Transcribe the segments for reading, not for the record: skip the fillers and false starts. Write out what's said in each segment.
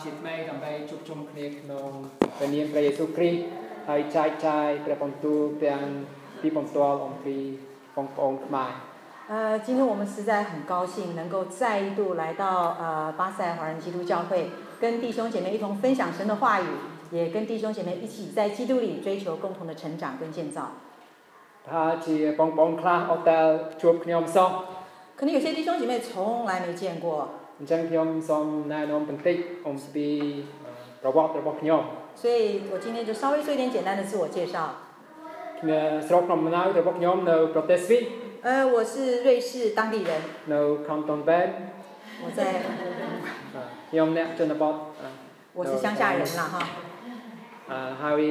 ជាថ្មីដើម្បីជួបជុំគ្នាក្នុងព្រះនាមព្រះយេស៊ូវគ្រីស្ទហើយចែកចាយព្រះបន្ទូលទាំងពីបន្ទាល់អំពីបងប្អូនខ្មែរ今天我们实在很高兴能够再一度来到巴塞华人基督教会，跟弟兄姐妹一同分享神的话语，也跟弟兄姐妹一起在基督里追求共同的成长跟建造。 ថាជាបងប្អូនខ្លះអត់ដែលជួបខ្ញុំសោះ可能有些弟兄姐妹从来没见过。 អញ្ចឹងខ្ញុំសូមណែនាំបន្តិចអំពីប្រវត្តិរបស់ខ្ញុំ所以我今天就稍微做一点简单的自我介绍。 ស្រុកកំណើតរបស់ខ្ញុំនៅប្រទេសស្វីស我是瑞士当地人。 នៅ Canton Bern 我在ខ្ញុំអ្នកជនបទ我是乡下人啦哈ហើយ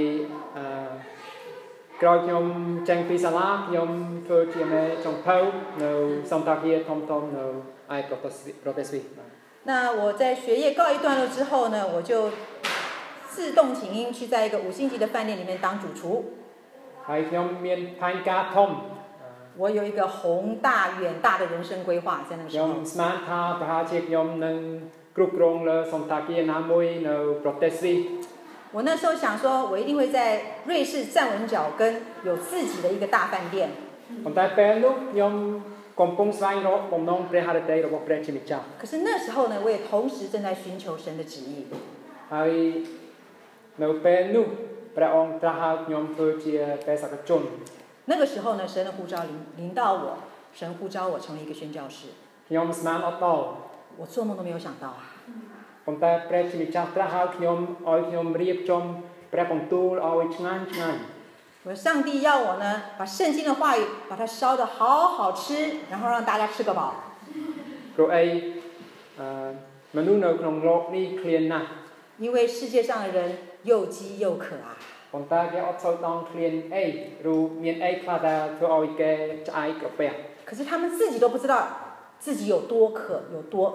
ក្រោយខ្ញុំចេញពីសាលាខ្ញុំធ្វើជាមេចុងភៅនៅសន្តាគារធំៗនៅឯប្រទេសស្វីស那我在学业告一段落之后呢，我就自动请缨去在一个5星级的饭店里面当主厨。 ហើយខ្ញុំមានផែនការធំ我有一个宏大远大的人生规划在那个时候。 ខ្ញុំស្មានថាប្រហែលជាខ្ញុំនឹងគ្រប់គ្រងលើសន្តាគារណាមួយនៅប្រទេសស្វីស我那时候想说，我一定会在瑞士站稳脚跟，有自己的一个大饭店。 ប៉ុន្តែពេលនោះខ្ញុំកំពុងស្វែងរកបំណងព្រះハរតីរបស់ព្រះជាម្ចាស់可是那时候呢，我也同时正在寻求神的旨意。 ហើយនៅពេលនោះព្រះអង្គត្រាស់ហៅខ្ញុំធ្វើជាបេសកជន那个时候呢，神的呼召临到我，神呼召我成为一个宣教士。 ខ្ញុំស្មានអត់ដល់我做梦都没有想到啊。 ប៉ុន្តែព្រះជាម្ចាស់ត្រាស់ហៅខ្ញុំឲ្យខ្ញុំរៀបចំព្រះបន្ទូលឲ្យឆ្ងាញ់ឆ្ងាញ់我上帝要我呢，把圣经的话语把它烧得好好吃，然后让大家吃个饱。 ព្រោះអីមនុស្សនៅក្នុងโลกនេះឃ្លានណាស់因为世界上的人又饥又渴啊。 ប៉ុន្តែគេអត់សូវដឹងឃ្លានអីឬមានអីខ្លះដែលធ្វើឲ្យគេឆ្អែតក្រពះ可是他们自己都不知道自己有多渴有多饿。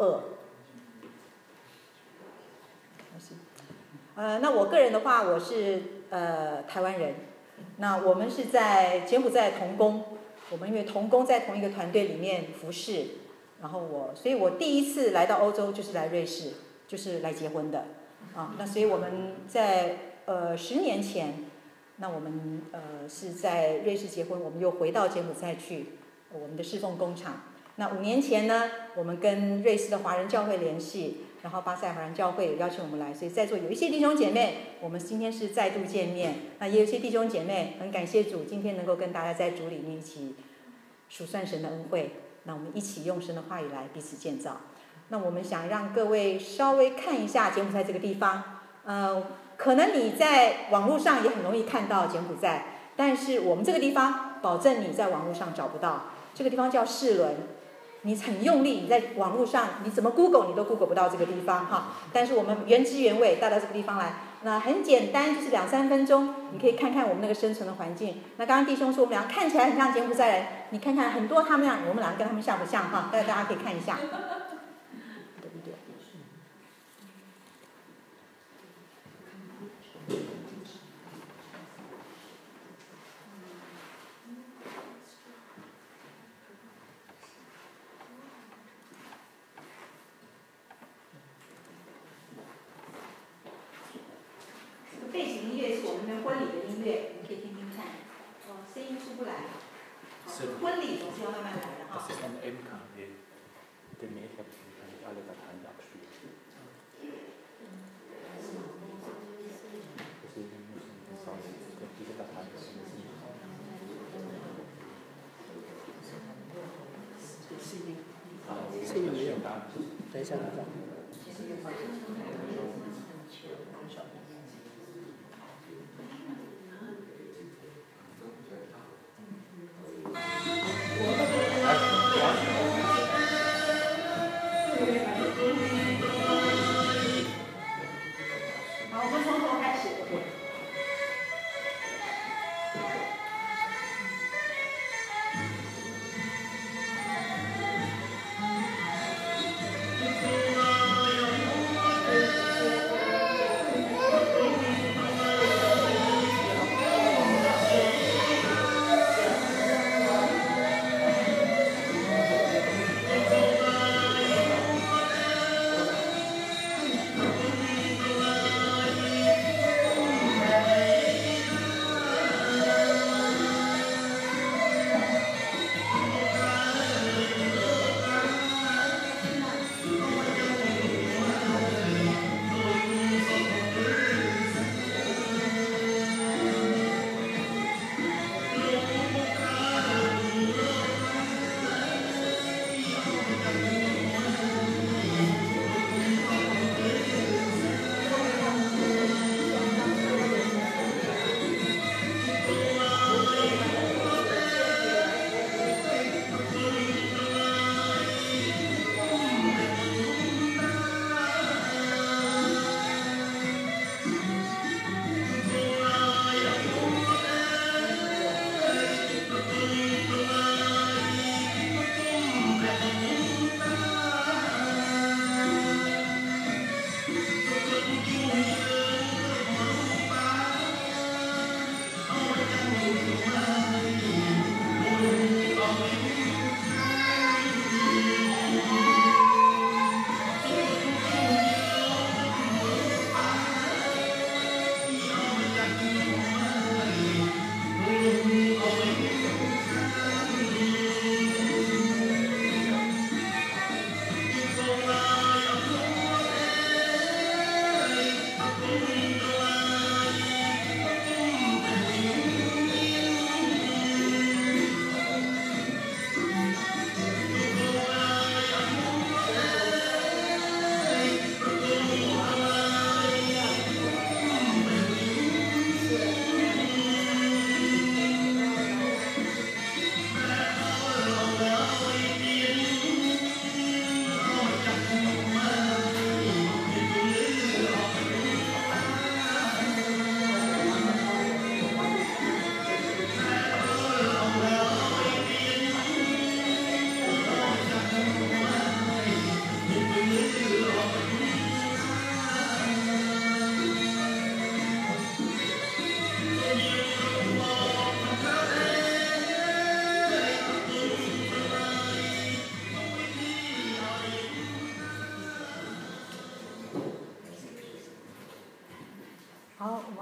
那我个人的话，我是台湾人。那我们是在柬埔寨同工，我们因为同工在同一个团队里面服侍，然后所以我第一次来到欧洲就是来瑞士，就是来结婚的啊。那所以我们在10年前，那我们是在瑞士结婚，我们又回到柬埔寨去我们的侍奉工厂。那5年前呢，我们跟瑞士的华人教会联系。然后巴塞华人教会也邀请我们来，所以在座有一些弟兄姐妹，我们今天是再度见面。那也有一些弟兄姐妹，很感谢主，今天能够跟大家在主里面一起数算神的恩惠。那我们一起用神的话语来彼此建造。那我们想让各位稍微看一下柬埔寨这个地方。可能你在网络上也很容易看到柬埔寨，但是我们这个地方保证你在网络上找不到。这个地方叫士伦。你很用力，你在网络上你怎么 Google 你都 Google 不到这个地方哈。但是我们原汁原味带到这个地方来，那很简单，就是2-3分钟，你可以看看我们那个生存的环境。那刚刚弟兄说我们俩看起来很像柬埔寨人，你看看很多他们俩，我们两个跟他们像不像哈？大家可以看一下。对不对？背景音乐是我们的婚礼的音乐，你可以听听看。声音出不来。婚礼总是要慢慢来的哈。 声音没有，等一下来找。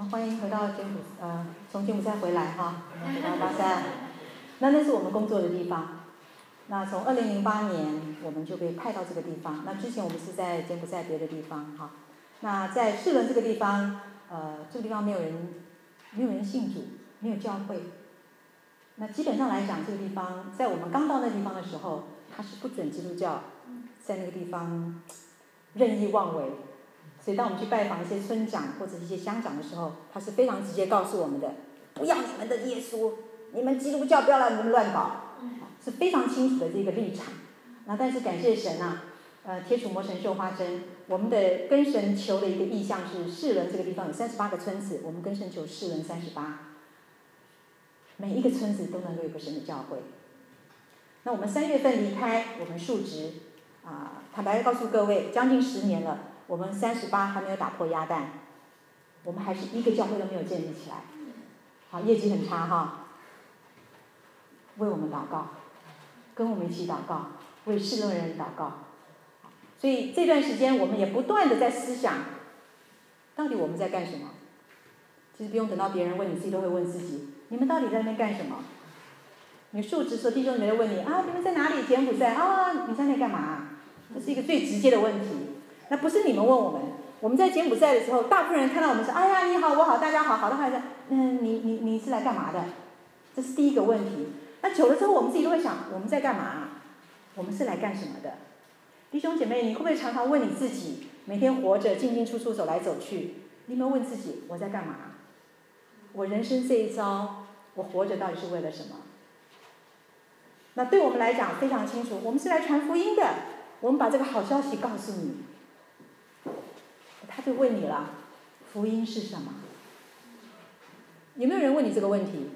欢迎回到从柬埔寨回来哈，我们回到巴塞。那是我们工作的地方。那从2008年我们就被派到这个地方。那之前我们是在柬埔寨别的地方哈。那在士伦这个地方，这个地方没有人信主，没有教会。那基本上来讲，这个地方在我们刚到那地方的时候，它是不准基督教在那个地方任意妄为。所以当我们去拜访一些村长或者一些乡长的时候，他是非常直接告诉我们的，不要你们的耶稣，你们基督教不要让你们乱搞，是非常清楚的这个立场。那但是感谢神啊，贴主魔神绣花针，我们的跟神求的一个意向是士伦这个地方有38个村子，我们跟神求士伦38，每一个村子都能够有个神的教会。那我们3月份离开，我们述职坦白告诉各位，将近10年了。我们38还没有打破鸭蛋，我们还是一个教会都没有建立起来，好，业绩很差哈。为我们祷告，跟我们一起祷告，为士伦人祷告。所以这段时间我们也不断的在思想，到底我们在干什么？其实不用等到别人问，你自己都会问自己，你们到底在那边干什么？你述职说弟兄们问你你们在哪里？柬埔寨你在那干嘛？这是一个最直接的问题。那不是你们问我们，我们在柬埔寨的时候，大部分人看到我们说，哎呀你好我好大家好，好的话说，你是来干嘛的？这是第一个问题。那久了之后，我们自己都会想，我们在干嘛？我们是来干什么的？弟兄姐妹，你会不会常常问你自己，每天活着进进出出走来走去，你有没有问自己，我在干嘛？我人生这一遭，我活着到底是为了什么？那对我们来讲非常清楚，我们是来传福音的，我们把这个好消息告诉你。他就问你了，福音是什么？有没有人问你这个问题？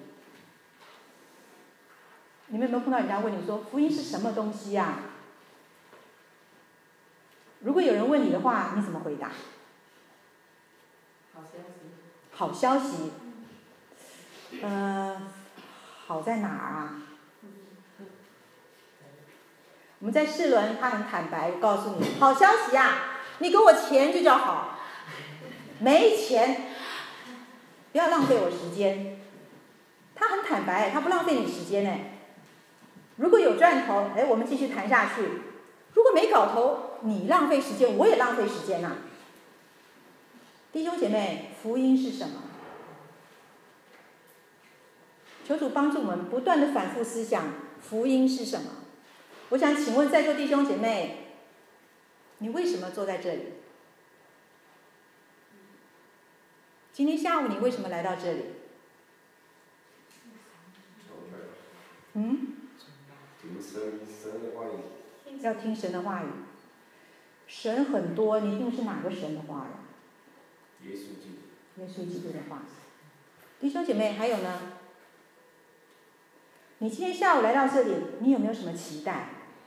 你们有没有碰到人家问你说，福音是什么东西呀？如果有人问你的话，你怎么回答？ 好消息。 好消息。好在哪儿啊？我们在士伦，他很坦白告诉你，好消息啊，你给我钱就叫好，没钱不要浪费我时间。他很坦白，他不浪费你时间呢。如果有赚头，我们继续谈下去；如果没搞头，你浪费时间，我也浪费时间呐。弟兄姐妹，福音是什么？求主帮助我们不断的反复思想，福音是什么？我想请问在座弟兄姐妹，你为什么坐在这里？今天下午你为什么来到这里？ 听神的话语。 要听神的话语。神很多，你听的是哪个神的话呀？ 耶稣基督。 耶稣基督的话。弟兄姐妹，还有呢？你今天下午来到这里，你有没有什么期待？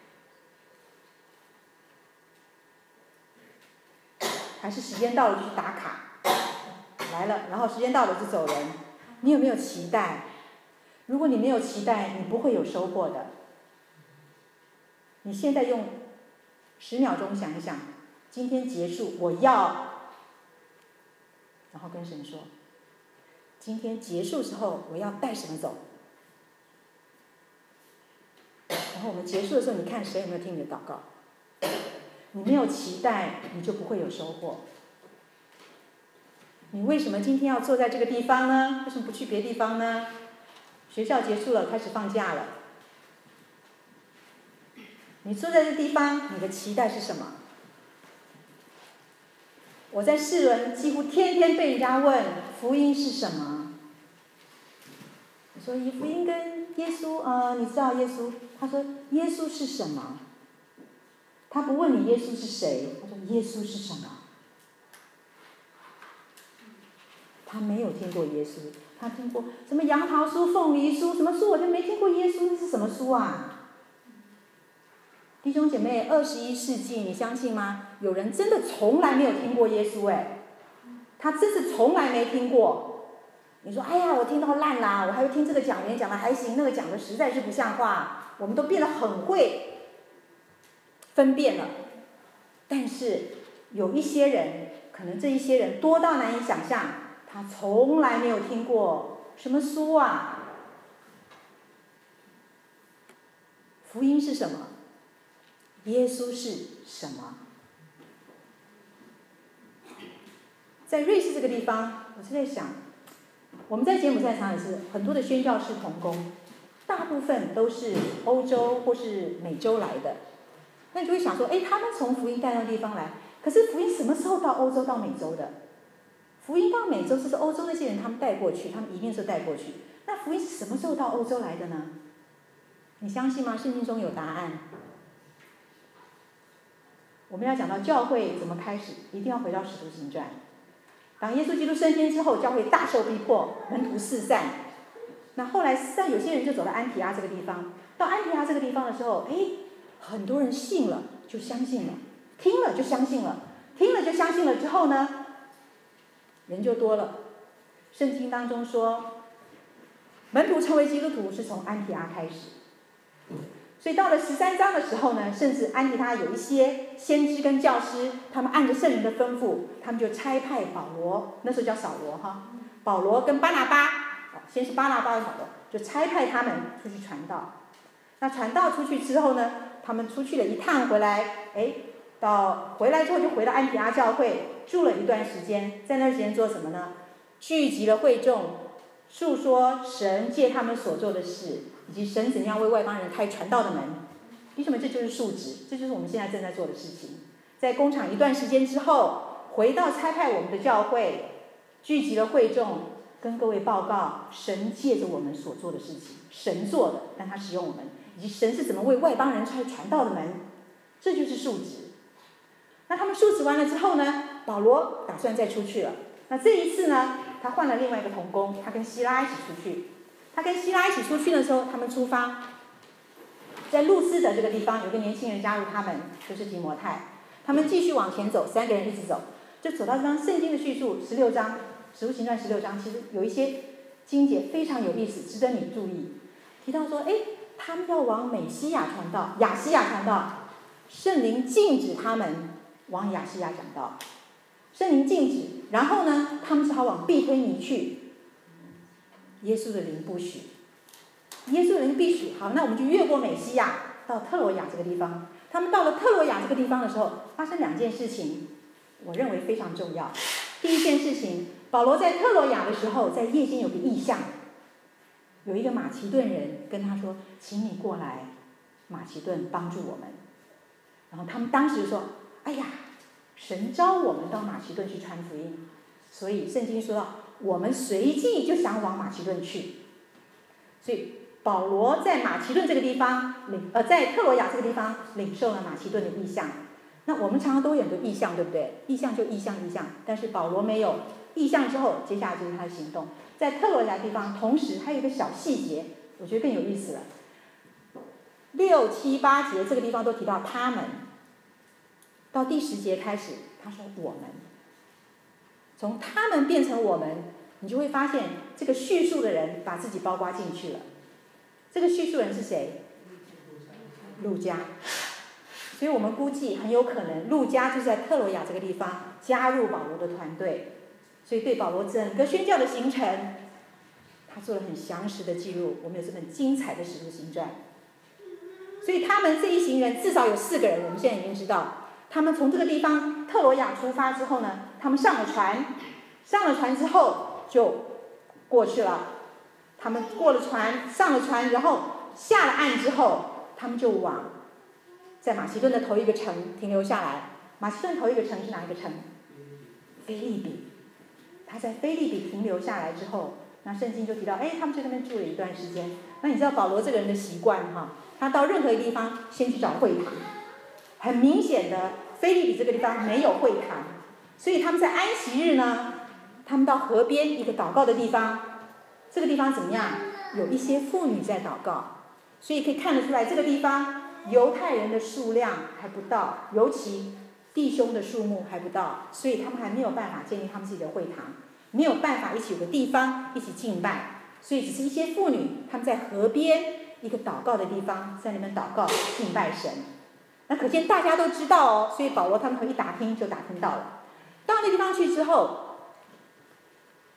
还是时间到了就去打卡，来了，然后时间到了就走人？你有没有期待？如果你没有期待，你不会有收获的。你现在用10秒钟想一想，今天结束，我要，然后跟神说，今天结束之后我要带什么走？然后我们结束的时候，你看神有没有听你的祷告？你没有期待，你就不会有收获。你为什么今天要坐在这个地方呢？为什么不去别的地方呢？学校结束了，开始放假了。你坐在这地方，你的期待是什么？我在士伦几乎天天被人家问福音是什么。我说福音跟耶稣你知道耶稣？他说耶稣是什么？他不问你耶稣是谁，他说耶稣是什么？他没有听过耶稣，他听过什么杨桃书、凤梨书，什么书我就没听过耶稣，那是什么书啊？弟兄姐妹，21世纪你相信吗？有人真的从来没有听过耶稣他真是从来没听过。你说哎呀我听到烂啦，我还会听这个讲员讲的还行，那个讲的实在是不像话，我们都变得很会分辨了。但是有一些人，可能这一些人多到难以想象， 他从来没有听过什么书啊。福音是什么？耶稣是什么？在瑞士这个地方，我是在想，我们在柬埔寨常也是很多的宣教士同工，大部分都是欧洲或是美洲来的。那你就会想说，他们从福音带到地方来，可是福音什么时候到欧洲到美洲的？福音到美洲是欧洲那些人他们带过去，他们移民时候带过去。那福音是什么时候到欧洲来的呢？你相信吗？圣经中有答案。我们要讲到教会怎么开始，一定要回到使徒行传。当耶稣基督升天之后，教会大受逼迫，门徒四散。那后来四散，有些人就走到安提阿这个地方。到安提阿这个地方的时候，很多人信了，就相信了，听了就相信了，听了就相信了之后呢，人就多了。圣经当中说，门徒成为基督徒是从安提阿开始。所以到了13章的时候呢，甚至安提阿有一些先知跟教师，他们按着圣灵的吩咐，他们就差派保罗，那时候叫扫罗哈，保罗跟巴拿巴，先是巴拿巴跟保罗，就差派他们出去传道。那传道出去之后呢，他们出去了一趟回来，回来之后就回到安提阿教会住了一段时间，在那时间做什么呢？聚集了会众，述说神借他们所做的事，以及神怎样为外邦人开传道的门。弟兄们，这就是述职，这就是我们现在正在做的事情。在工厂一段时间之后，回到差派我们的教会，聚集了会众，跟各位报告神借着我们所做的事情，神做的，但他使用我们，以及神是怎么为外邦人开传道的门，这就是述职。那他们述职完了之后呢，保罗打算再出去了。那这一次呢，他换了另外一个同工，他跟希拉一起出去。他跟希拉一起出去的时候，他们出发，在路斯德这个地方有个年轻人加入他们，就是提摩太。他们继续往前走，3个人一直走，就走到这张圣经的叙述16章，使徒行传16章，其实有一些经节非常有意思，值得你注意。提到说，他们要往美西亚传道，亚西亚传道，圣灵禁止他们往亚西亚讲道，圣灵禁止，然后呢，他们只好往庇推尼去。耶稣的灵不许，耶稣的灵必许。好，那我们就越过美西亚到特罗亚这个地方。他们到了特罗亚这个地方的时候，发生2件事情，我认为非常重要。第一件事情，保罗在特罗亚的时候，在夜间有个异象，有一个马其顿人跟他说：“请你过来，马其顿帮助我们。”然后他们当时说：“哎呀，神召我们到马其顿去传福音。”所以圣经说到，我们随即就想往马其顿去。所以保罗在马其顿这个地方在特罗亚这个地方领受了马其顿的异象。那我们常常都有很多异象，对不对？异象就异象，但是保罗没有。异象之后，接下来就是他的行动。在特罗亚地方，同时还有一个小细节，我觉得更有意思了。6、7、8节这个地方都提到他们，到第10节开始，他说我们。从他们变成我们，你就会发现这个叙述的人把自己包括进去了。这个叙述人是谁？路加。所以我们估计很有可能路加就是在特罗亚这个地方加入保罗的团队，所以对保罗整个宣教的行程，他做了很详实的记录。我们有这本精彩的使徒行传。所以他们这一行人至少有4个人，我们现在已经知道，他们从这个地方特罗亚出发之后呢，他们上了船之后就过去了。他们过了船，上了船，然后下了岸之后，他们就往在马其顿的头一个城停留下来。马其顿头一个城是哪一个城？腓立比。他在腓立比停留下来之后，那圣经就提到，他们在那边住了一段时间。那你知道保罗这个人的习惯哈，他到任何一个地方先去找会堂。很明显的，腓立比这个地方没有会堂，所以他们在安息日呢，他们到河边一个祷告的地方。这个地方怎么样？有一些妇女在祷告，所以可以看得出来，这个地方犹太人的数量还不到，尤其弟兄的数目还不到，所以他们还没有办法建立他们自己的会堂，没有办法一起有个地方一起敬拜，所以只是一些妇女，他们在河边一个祷告的地方，在那边祷告敬拜神。那可见大家都知道哦，所以保罗他们一打听就打听到了。到那地方去之后，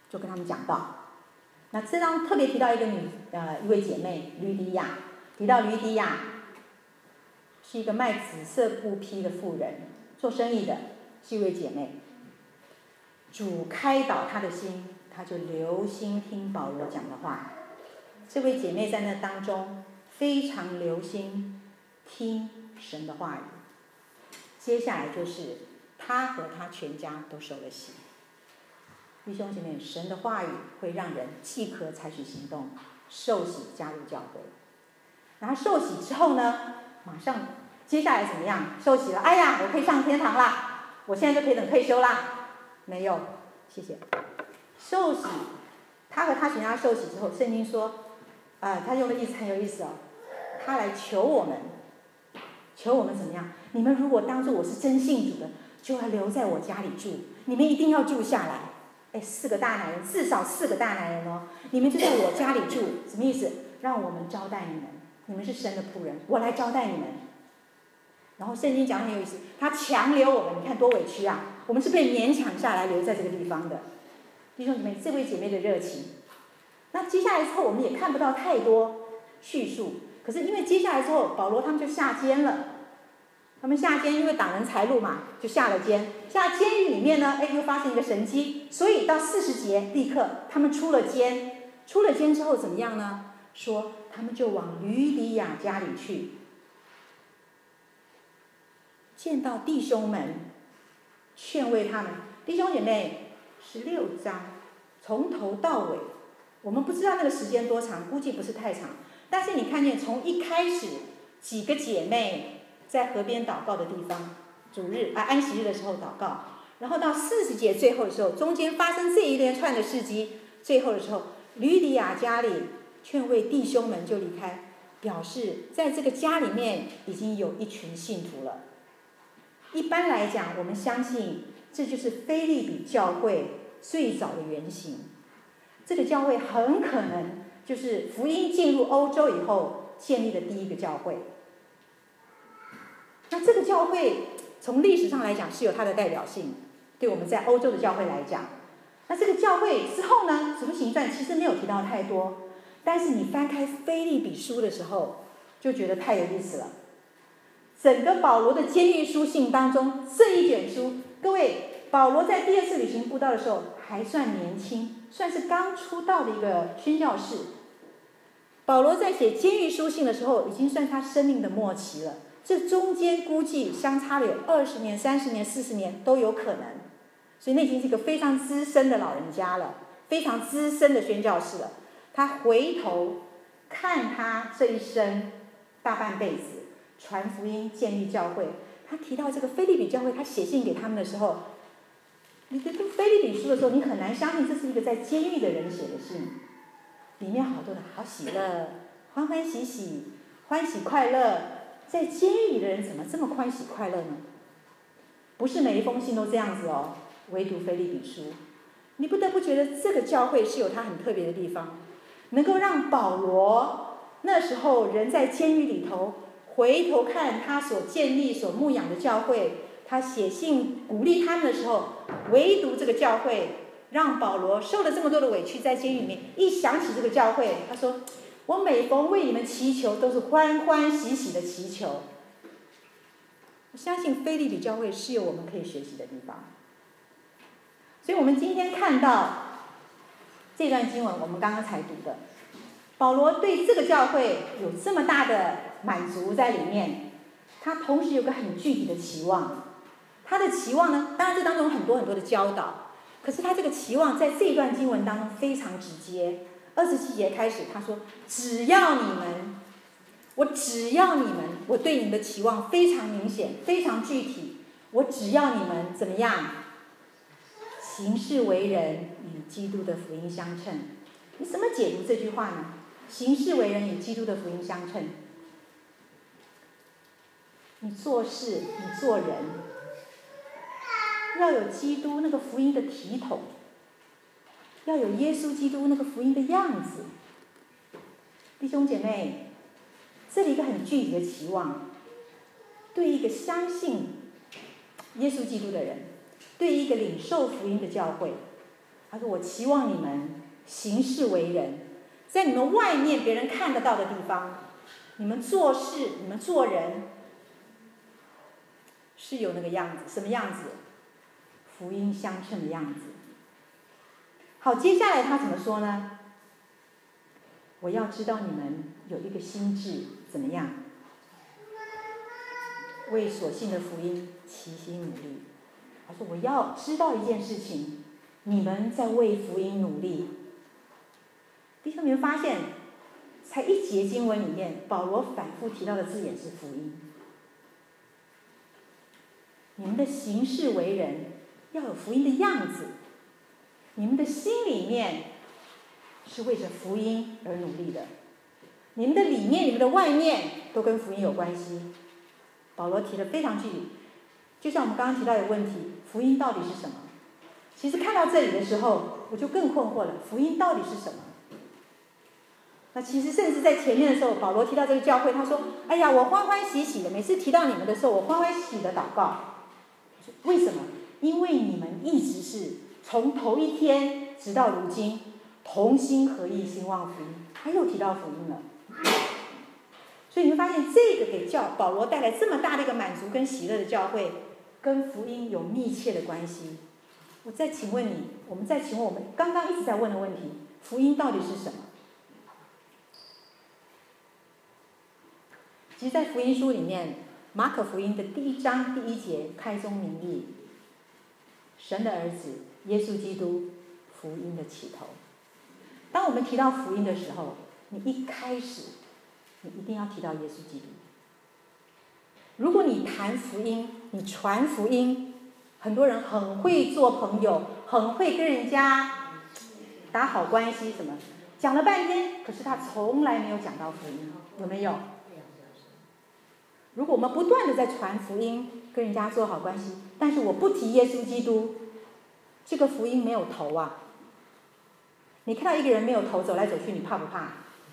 就跟他们讲道。那这张特别提到一位姐妹吕底亚，提到吕底亚是一个卖紫色布匹的妇人，做生意的，是一位姐妹。主开导她的心，她就留心听保罗讲的话。这位姐妹在那当中非常留心听神的话语。接下来就是她和她全家都受了洗。弟兄姐妹，神的话语会让人即刻采取行动，受洗加入教会。然后受洗之后呢，马上接下来怎么样？受洗了，哎呀，我可以上天堂啦，我现在就可以等退休啦。没有，谢谢。受洗，他和他全家受洗之后，圣经说，他用的意思很有意思哦，他来求我们怎么样？你们如果当作我是真信主的，就要留在我家里住，你们一定要住下来。4个大男人，至少4个大男人哦，你们就在我家里住，什么意思？让我们招待你们，你们是神的仆人，我来招待你们。然后圣经讲得很有意思，他强留我们，你看多委屈啊！我们是被勉强下来留在这个地方的。弟兄姐妹，这位姐妹的热情。那接下来之后我们也看不到太多叙述，可是因为接下来之后保罗他们就下监了。他们下监，因为挡人财路嘛，就下了监。下监狱里面呢，又发生一个神迹，所以到40节立刻他们出了监。出了监之后怎么样呢？说他们就往吕底亚家里去，见到弟兄们，劝慰他们。弟兄姐妹，16章从头到尾，我们不知道那个时间多长，估计不是太长。但是你看见从一开始几个姐妹在河边祷告的地方，主日安息日的时候祷告，然后到40节最后的时候，中间发生这一连串的事迹，最后的时候，吕底亚家里劝慰弟兄们就离开，表示在这个家里面已经有一群信徒了。一般来讲，我们相信这就是腓立比教会最早的原型。这个教会很可能就是福音进入欧洲以后建立的第一个教会。那这个教会从历史上来讲是有它的代表性，对我们在欧洲的教会来讲。那这个教会之后呢，使徒行传其实没有提到太多，但是你翻开腓立比书的时候就觉得太有意思了。整个保罗的监狱书信当中，这一卷书，各位，保罗在第2次旅行布道的时候还算年轻，算是刚出道的一个宣教士。保罗在写监狱书信的时候已经算他生命的末期了，这中间估计相差了有20年、30年、40年都有可能，所以那已经是一个非常资深的老人家了，非常资深的宣教士了。他回头看他这一生大半辈子传福音、建立教会，他提到这个腓立比教会，他写信给他们的时候，你读腓立比书的时候，你很难相信这是一个在监狱的人写的信，里面好多的好喜乐、欢欢喜喜、欢喜快乐。在监狱里的人怎么这么欢喜快乐呢？不是每一封信都这样子哦，唯独腓立比书，你不得不觉得这个教会是有它很特别的地方，能够让保罗那时候人在监狱里头回头看他所建立、所牧养的教会，他写信鼓励他们的时候，唯独这个教会让保罗受了这么多的委屈，在监狱里面一想起这个教会，他说：“我每逢为你们祈求，都是欢欢喜喜的祈求。”我相信腓立比教会是有我们可以学习的地方。所以我们今天看到这段经文，我们刚刚才读的，保罗对这个教会有这么大的满足在里面，他同时有个很具体的期望。他的期望呢，当然这当中有很多很多的教导，可是他这个期望在这一段经文当中非常直接。27节开始他说：“只要你们，只要你们，我对你们的期望非常明显，非常具体。我只要你们怎么样？行事为人与基督的福音相称。”你怎么解读这句话呢？行事为人与基督的福音相称。你做事，你做人，要有基督那个福音的体统，要有耶稣基督那个福音的样子。弟兄姐妹，这里一个很具体的期望，对一个相信耶稣基督的人，对一个领受福音的教会， 他说我期望你们行事为人，在你们外面别人看得到的地方，你们做事，你们做人是有那个样子，什么样子？福音相称的样子。好，接下来他怎么说呢？我要知道你们有一个心志怎么样？为所信的福音齐心努力。他说我要知道一件事情，你们在为福音努力。弟兄，你们发现才一节经文里面，保罗反复提到的字眼是福音。你们的行事为人要有福音的样子，你们的心里面是为着福音而努力的，你们的里面、你们的外面都跟福音有关系。保罗提得非常具体，就像我们刚刚提到的问题，福音到底是什么？其实看到这里的时候，我就更困惑了，福音到底是什么？那其实甚至在前面的时候，保罗提到这个教会，他说：“哎呀，我欢欢喜喜的，每次提到你们的时候，我欢欢喜喜的祷告。为什么？因为你们一直是从头一天直到如今，同心合意兴旺福音。”他又提到福音了。所以你会发现，这个给保罗带来这么大的一个满足跟喜乐的教会，跟福音有密切的关系。我再请问你，我们刚刚一直在问的问题：福音到底是什么？其实，在福音书里面，马可福音的第1章第1节开宗明义，神的儿子耶稣基督，福音的起头。当我们提到福音的时候，你一开始你一定要提到耶稣基督。如果你谈福音，你传福音，很多人很会做朋友，很会跟人家打好关系，什么讲了半天，可是他从来没有讲到福音，有没有？如果我们不断的在传福音，跟人家做好关系，但是我不提耶稣基督，这个福音没有头啊。你看到一个人没有头走来走去，你怕不怕？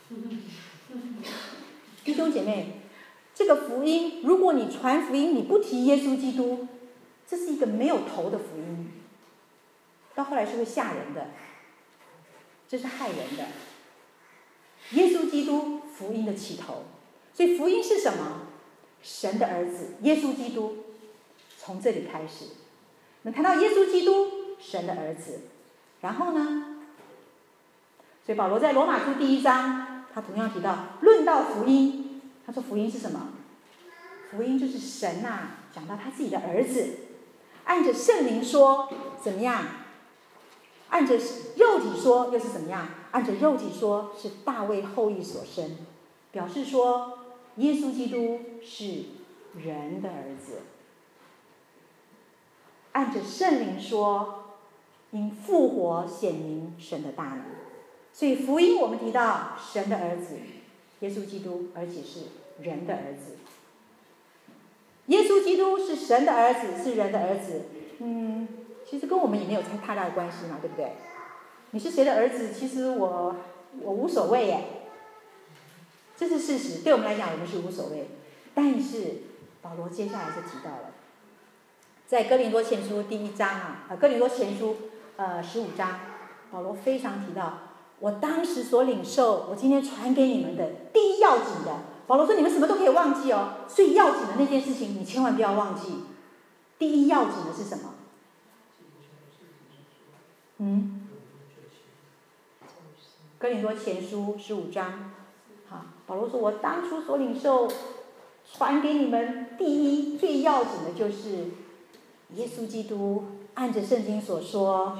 弟兄姐妹，这个福音，如果你传福音，你不提耶稣基督，这是一个没有头的福音，到后来是会吓人的，这是害人的。耶稣基督，福音的起头。所以福音是什么？神的儿子耶稣基督，从这里开始。那谈到耶稣基督，神的儿子，然后呢？所以保罗在罗马书第1章，他同样提到，论到福音，他说福音是什么？福音就是神啊，讲到他自己的儿子，按着圣灵说怎么样？按着肉体说又是怎么样？按着肉体说是大卫后裔所生，表示说耶稣基督是人的儿子。按着圣灵说，因复活显明神的大能。所以福音我们提到神的儿子耶稣基督，而且是人的儿子。耶稣基督是神的儿子，是人的儿子。其实跟我们也没有太大的关系嘛，对不对？你是谁的儿子？其实我无所谓耶，这是事实。对我们来讲，我们是无所谓。但是保罗接下来就提到了，在哥林多前书第1章哥林多前书15章，保罗非常提到，我当时所领受，我今天传给你们的第一要紧的。保罗说，你们什么都可以忘记哦，最要紧的那件事情，你千万不要忘记。第一要紧的是什么？哥林多前书15章，保罗说，我当初所领受传给你们第一最要紧的就是耶稣基督按着圣经所说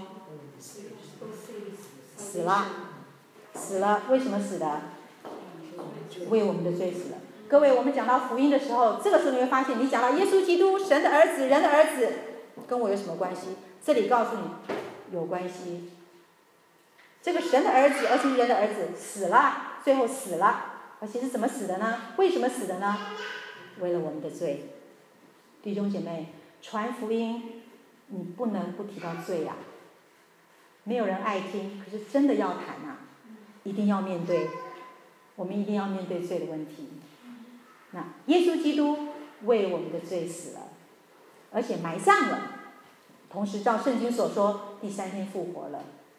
死了。为什么死的？为我们的罪死了。各位，我们讲到福音的时候，这个时候你会发现，你讲到耶稣基督神的儿子人的儿子，跟我有什么关系？这里告诉你有关系。这个神的儿子而且是人的儿子死了，最后死了，而且是怎么死的呢？为什么死的呢？为了我们的罪。弟兄姐妹，传福音你不能不提到罪啊。没有人爱听，可是真的要谈啊，一定要面对，我们一定要面对罪的问题。那耶稣基督为我们的罪死了，而且埋葬了，同时照圣经所说第3天复活了。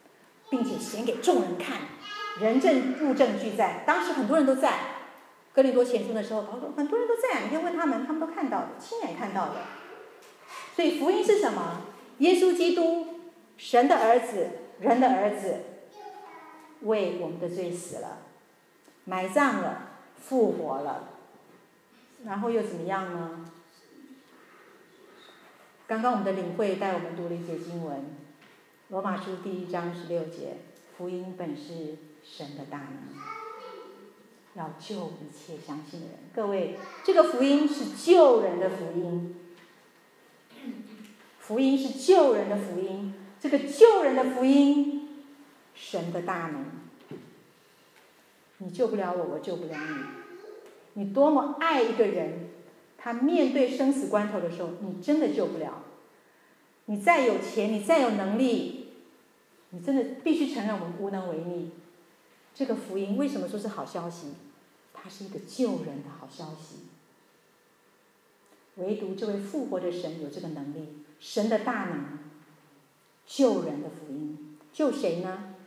并且显给众人看，人证物证俱在。当时很多人都在哥林多前书的时候，保罗说很多人都在，你可以问他们，他们都看到的，亲眼看到的。所以福音是什么？耶稣基督，神的儿子，人的儿子，为我们的罪死了，埋葬了，复活了，然后又怎么样呢？刚刚我们的领会带我们读了一节经文，罗马书第1章16节，福音本是神的大能，要救一切相信的人。各位，这个福音是救人的福音，福音是救人的福音，这个救人的福音，神的大能。你救不了我，我救不了你。你多么爱一个人，他面对生死关头的时候，你真的救不了。你再有钱，你再有能力，你真的必须承认我们无能为力。这个福音为什么说是好消息？它是一个救人的好消息。唯独这位复活的神有这个能力，神的大能，救人的福音。救谁呢？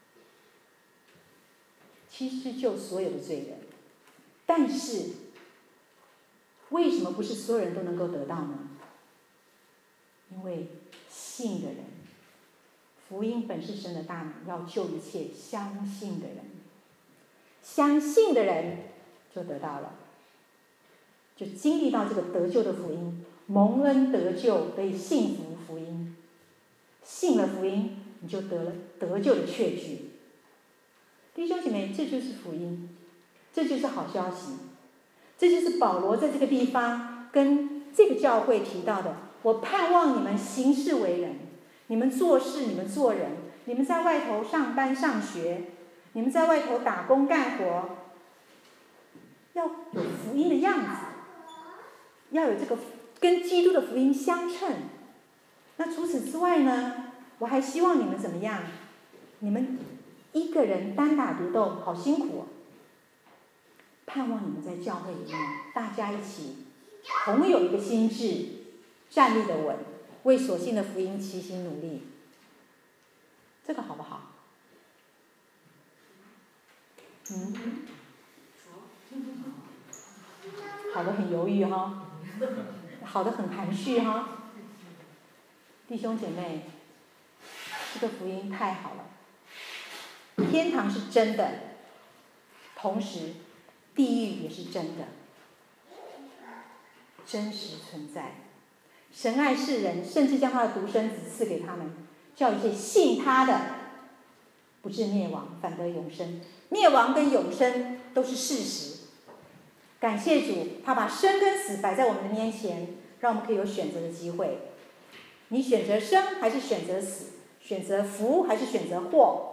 其实是救所有的罪人。但是为什么不是所有人都能够得到呢？因为信的人，福音本是神的大能，要救一切相信的人。相信的人就得到了，就经历到这个得救的福音，蒙恩得救，得以信服福音。信了福音，你就得了得救的确据。弟兄姐妹，这就是福音，这就是好消息，这就是保罗在这个地方跟这个教会提到的。我盼望你们行事为人，你们做事，你们做人，你们在外头上班上学，你们在外头打工干活，要有福音的样子，要有这个跟基督的福音相称。那除此之外呢，我还希望你们怎么样？你们一个人单打独斗好辛苦哦，盼望你们在教会里面大家一起同有一个心志，站立的稳，为所信的福音齐心努力。这个好不好？好的很犹豫哈，好的很含蓄哈。弟兄姐妹，这个福音太好了。天堂是真的，同时地狱也是真的，真实存在。神爱世人，甚至将他的独生子赐给他们，叫一切信他的不至灭亡，反得永生。灭亡跟永生都是事实。感谢主，他把生跟死摆在我们的面前，让我们可以有选择的机会。你选择生还是选择死？选择福还是选择祸？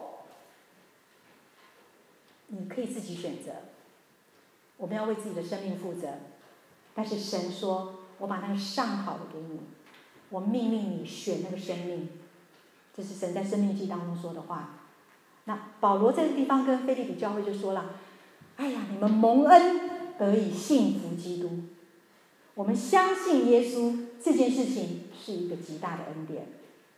你可以自己选择。我们要为自己的生命负责。但是神说，我把那个上好的给你，我命令你选那个生命。这是神在生命记当中说的话。那保罗在这个地方跟腓立比教会就说了，哎呀，你们蒙恩得以信服基督，我们相信耶稣，这件事情是一个极大的恩典。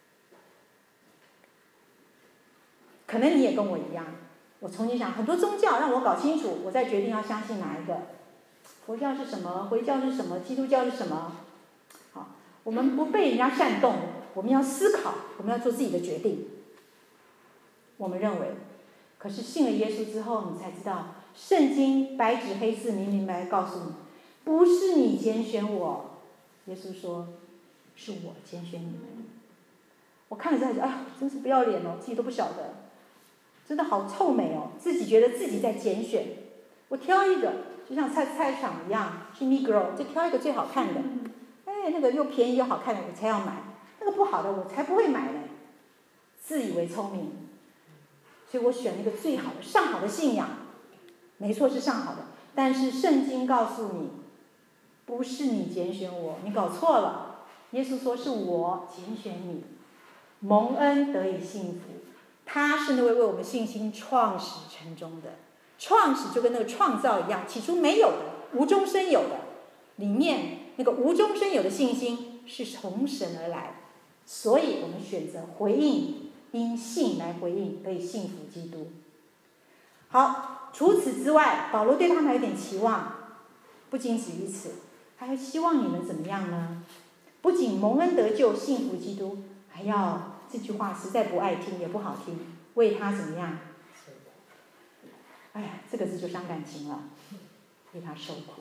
可能你也跟我一样，我重新想很多宗教，让我搞清楚，我再决定要相信哪一个。佛教是什么？回教是什么？基督教是什么？好，我们不被人家煽动，我们要思考，我们要做自己的决定。我们认为，可是信了耶稣之后，你才知道，圣经白纸黑字明明白告诉你，不是你拣选我，耶稣说，是我拣选你们。我看了之后，哎呀，真是不要脸哦，自己都不晓得，真的好臭美哦，自己觉得自己在拣选。我挑一个，就像菜市场一样，去 Migros 就挑一个最好看的，哎，那个又便宜又好看的我才要买，那个不好的我才不会买呢，自以为聪明。所以我选了一个最好的上好的信仰，没错是上好的，但是圣经告诉你，不是你拣选我，你搞错了。耶稣说是我拣选你，蒙恩得以幸福。他是那位为我们信心创始成终的。创始就跟那个创造一样，起初没有的，无中生有的，里面那个无中生有的信心是从神而来，所以我们选择回应因信来回应，可以信服基督。好，除此之外，保罗对他们还有点期望，不仅止于此，他还希望你们怎么样呢？不仅蒙恩得救，信服基督，还要这句话实在不爱听，也不好听，为他怎么样？哎呀，这个字就伤感情了，为他受苦。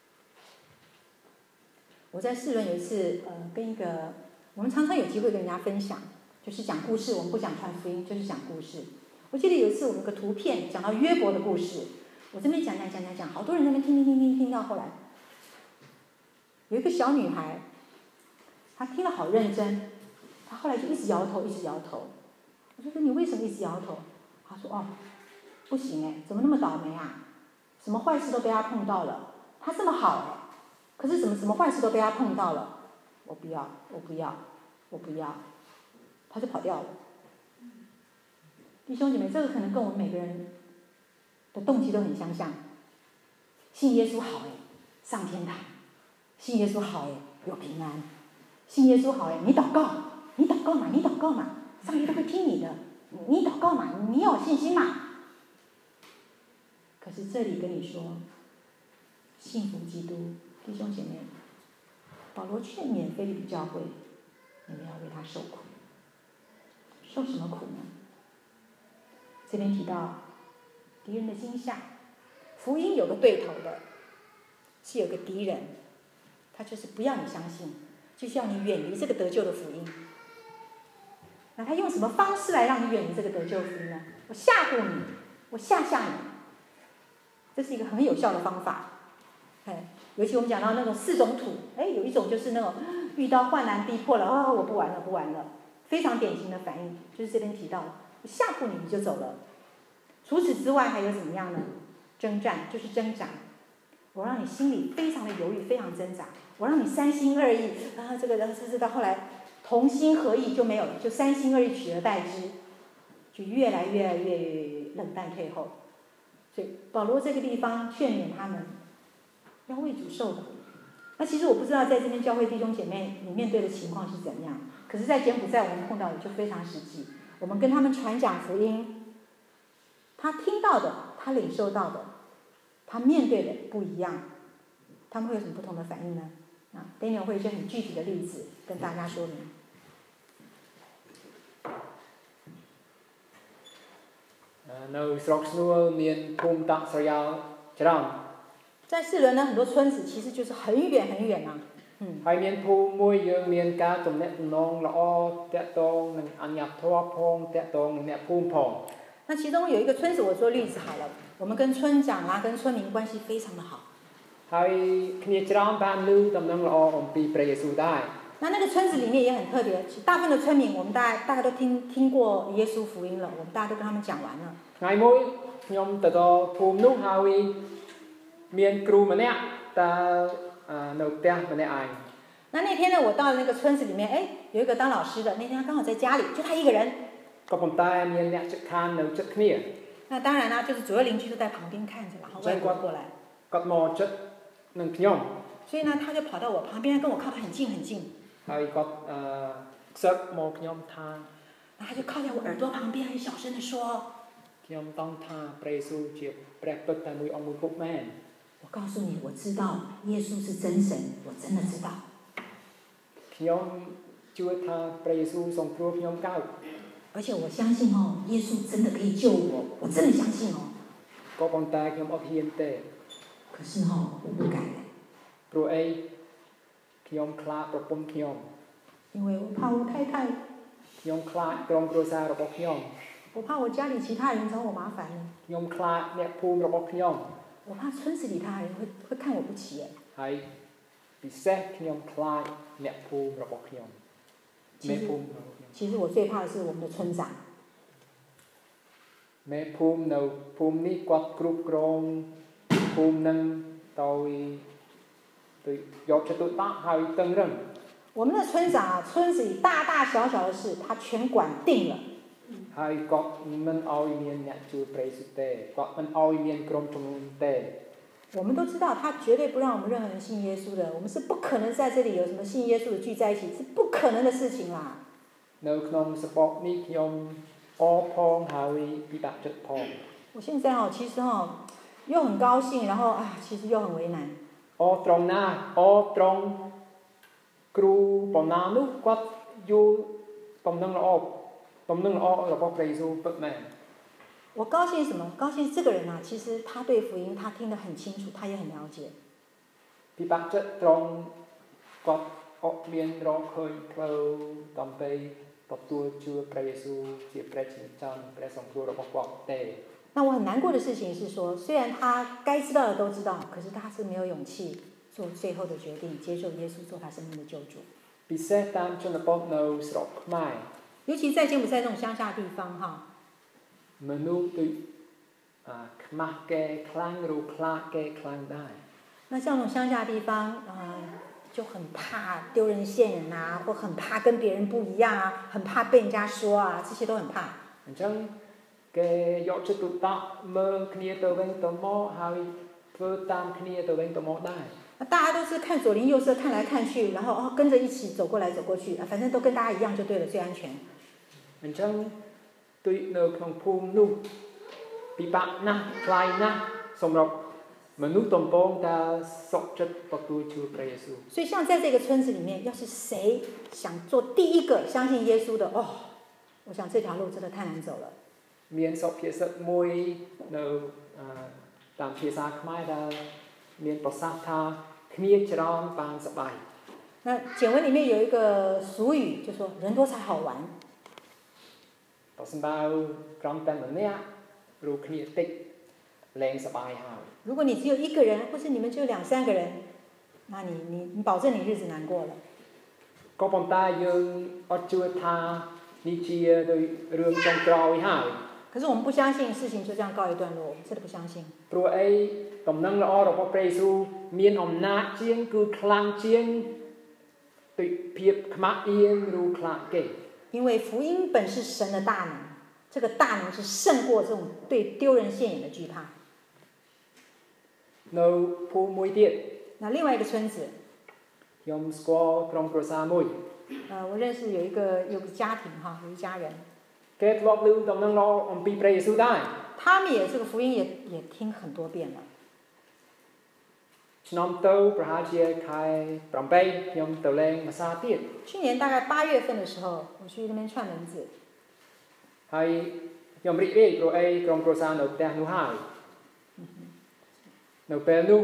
我在四轮有一次，跟一个我们常常有机会跟人家分享，就是讲故事，我们不讲传福音，就是讲故事。我记得有一次我们有个图片讲到约伯的故事，我这边讲，好多人在那边听到后来，有一个小女孩，她听了好认真，她后来就一直摇头。我就说你为什么一直摇头？她说哦，不行哎，怎么那么倒霉啊？什么坏事都被她碰到了，她这么好哎。可是什么坏事都被他碰到了，我不要，他就跑掉了。弟兄姐妹，这个可能跟我们每个人的动机都很相像。信耶稣好哎，上天堂；信耶稣好哎，有平安；信耶稣好哎，你祷告嘛，上帝都会听你的。你祷告嘛，你要有信心嘛。可是这里跟你说，信服基督。弟兄姐妹，保罗劝勉腓立比教会，你们要为他受苦。受什么苦呢？这边提到敌人的惊吓，福音有个对头的，是有个敌人，他就是不要你相信，就是要你远离这个得救的福音。那他用什么方式来让你远离这个得救福音呢？我吓唬你，我吓你，这是一个很有效的方法。尤其我们讲到那种4种土，有一种就是那种遇到患难逼迫了，我不玩了，非常典型的反应，就是这边提到了，我吓唬你就走了。除此之外还有怎么样呢？征战就是挣扎，我让你心里非常的犹豫，非常挣扎，我让你三心二意，这个到后来同心合意就没有了，就三心二意取而代之，就越来越冷淡退后。所以保罗这个地方劝勉他们要为主受苦。那其实我不知道在这边教会弟兄姐妹你面对的情况是怎么样，可是在柬埔寨我们碰到的就非常实际。我们跟他们传讲福音，他听到的，他领受到的，他面对的不一样，他们会有什么不同的反应呢？Daniel 会有一些很具体的例子跟大家说明。 នៅស្រុកស្នួលមានភូមិតាក់ស្រយាលច្រើន在四轮呢，很多村子其实就是很远啊。 ហើយមានភូមិមួយយើងមានការទំនាក់ទំនងល្អតាក់ទងនឹងអាជ្ញាធរផងតាក់ទងនឹងអ្នកភូមិផង那其中有一个村子，我说例子好了，我们跟村长跟村民关系非常的好。 ហើយគ្នាច្រើនបានឮដំណឹងល្អអំពីព្រះយេស៊ូវដែរ那个村子里面也很特别，大部分的村民我们大概都听过耶稣福音了，我们大家都跟他们讲完了。 ថ្ងៃមួយខ្ញុំទៅដល់ភូមិនោះហើយមានគ្រូម្នាក់តើនៅផ្ទះម្នាក់ឯង那天呢，我到了那个村子里面，有一个当老师的，那天他刚好在家里，就他一个人。 ក៏ប៉ុន្តែមានអ្នកជិតខាងនៅជិតគ្នា那当然啦，就是左右邻居都在旁边看着，然后外国过来。 គាត់មកជិតនឹងខ្ញុំ所以呢，他就跑到我旁边，跟我靠得很近。 ហើយគាត់ខ្សឹបមកខ្ញុំថា然后他就靠在我耳朵旁边，很小声的说ខ្ញុំដឹងថាព្រះយេស៊ូវជាព្រះពិតតែមួយអង្គមួយពុកមែន我告诉你，我知道耶稣是真神，我真的知道。 ខ្ញុំជឿថាព្រះយេស៊ូវសង្គ្រោះខ្ញុំកើត而且我相信耶稣真的可以救我，我真的相信ក៏ប៉ុន្តែខ្ញុំអត់ហ៊ានទេ可是我不敢。 ព្រោះអីខ្ញុំខ្លាចប្រពន្ធខ្ញុំ因为我怕我太太， ខ្ញុំខ្លាចក្រុមគ្រួសាររបស់ខ្ញុំ我怕我家里其他人找我麻烦， ខ្ញុំខ្លាចអ្នកភូមិរបស់ខ្ញុំ我怕村子里他人会看我不起。 ហើយពិសេសខ្ញុំខ្លាចអ្នកភូមិរបស់ខ្ញុំមេភូមិរបស់ខ្ញុំ其实我最怕的是我们的村长。 មេភូមិនៅភូមិនេះគាត់គ្រប់គ្រងភូមិនឹងដោយយកចិត្តទុកដាក់ហើយតឹងរឹង我们的村长村子里大大小小的事，他全管定了。 ហើយគាត់មិនអោយមានអ្នកជួយព្រះយេស៊ូវទេគាត់មិនអោយមានក្រុមជំនុំទេ我们都知道，他绝对不让我们任何人信耶稣的。我们是不可能在这里有什么信耶稣的聚在一起，是不可能的事情啦。 នៅក្នុងសពកនេះខ្ញុំអរផងហើយពិបាកចិត្តផង我现在其实又很高兴，然后其实又很为难。 អរត្រង់ណាអរត្រង់គ្រូបំណានោះគាត់យល់តំណឹងល្អរបស់ព្រះយេស៊ូវពិតមែន我高兴什么？高兴这个人其实他对福音他听得很清楚，他也很了解。 ពិបាកចិត្តត្រង់គាត់អត់មានរកឃើញផ្លូវដើម្បីទទួលជួយព្រះយេស៊ូវជាព្រះជាម្ចាស់ព្រះសង្គ្រោះរបស់គាត់ទេ那我很难过的事情是说，虽然他该知道的都知道，可是他是没有勇气做最后的决定，接受耶稣做他生命的救主。 ពិសេសតាមជនបទនៅស្រុកខ្មែរ尤其在柬埔寨这种乡下地方មនុស្សដូចខ្មាស់គេខ្លាំងឬខ្លាចគេខ្លាំងដែរ那像那种乡下地方就很怕丢人现眼或很怕跟别人不一样很怕被人家说这些都很怕。 អញ្ចឹងគេយកចិត្តទុកដាក់មើលគ្នាទៅវិញទៅមកហើយធ្វើតាមគ្នាទៅវិញទៅមកដែរ大家都是看左邻右舍看来看去，然后跟着一起走过来走过去反正都跟大家一样就对了，最安全。 អញ្ចឹងដូចនៅក្នុងភូមិនោះពិបាកណាស់ថ្លៃណាស់សម្រាប់មនុស្សតំបងដែលសុខចិត្តទទួលជួយព្រះយេស៊ូវ所以像在这个村子里面，要是谁想做第一个相信耶稣的我想这条路真的太难走了。 មានសុភាសិតមួយនៅតាមភាសាខ្មែរដែលមានប្រសាសន៍ថាគ្នាច្រើនបានសប្បាយ那简文里面有一个俗语，就说人多才好玩。 បើសម្បើក្រុមតែម្នាក់ឬគ្នាតិចលែងសប្បាយហើយ如果你只有一个人，或是你们只有2、3个人，那你保证你日子难过了。 ក៏ប៉ុន្តែយើងអត់ជឿថានេះជារឿងចុងក្រោយហើយ可是我们不相信事情就这样告一段落，我们真的不相信。 ព្រោះអីដំណឹងល្អរបស់ព្រះយេស៊ូវមានអំណាចជាងគឺខ្លាំងជាងពីភាពខ្មាស់អៀនឬខ្លាចគេ因为福音本是神的大能，这个大能是胜过这种对丢人现眼的惧怕。 នៅភូមិមួយទៀត那另外一个村子ខ្ញុំស្គាល់ក្រុមគ្រួសារមួយ我认识有一个家庭有一家人គេធ្លាប់ឮដំណឹងល្អអំពីព្រះយេស៊ូវដែរ他们也这个福音也听很多遍了。 ឆ្នាំទៅប្រហែលជាខែ8ខ្ញុំទៅលេងម្សាទៀត去年大概8月份的时候，我去那边串门子。 ហើយខ្ញុំរីករាយព្រោះអីក្រុមគ្រួសារនៅផ្ទះនោះហើយនៅពេលនោះ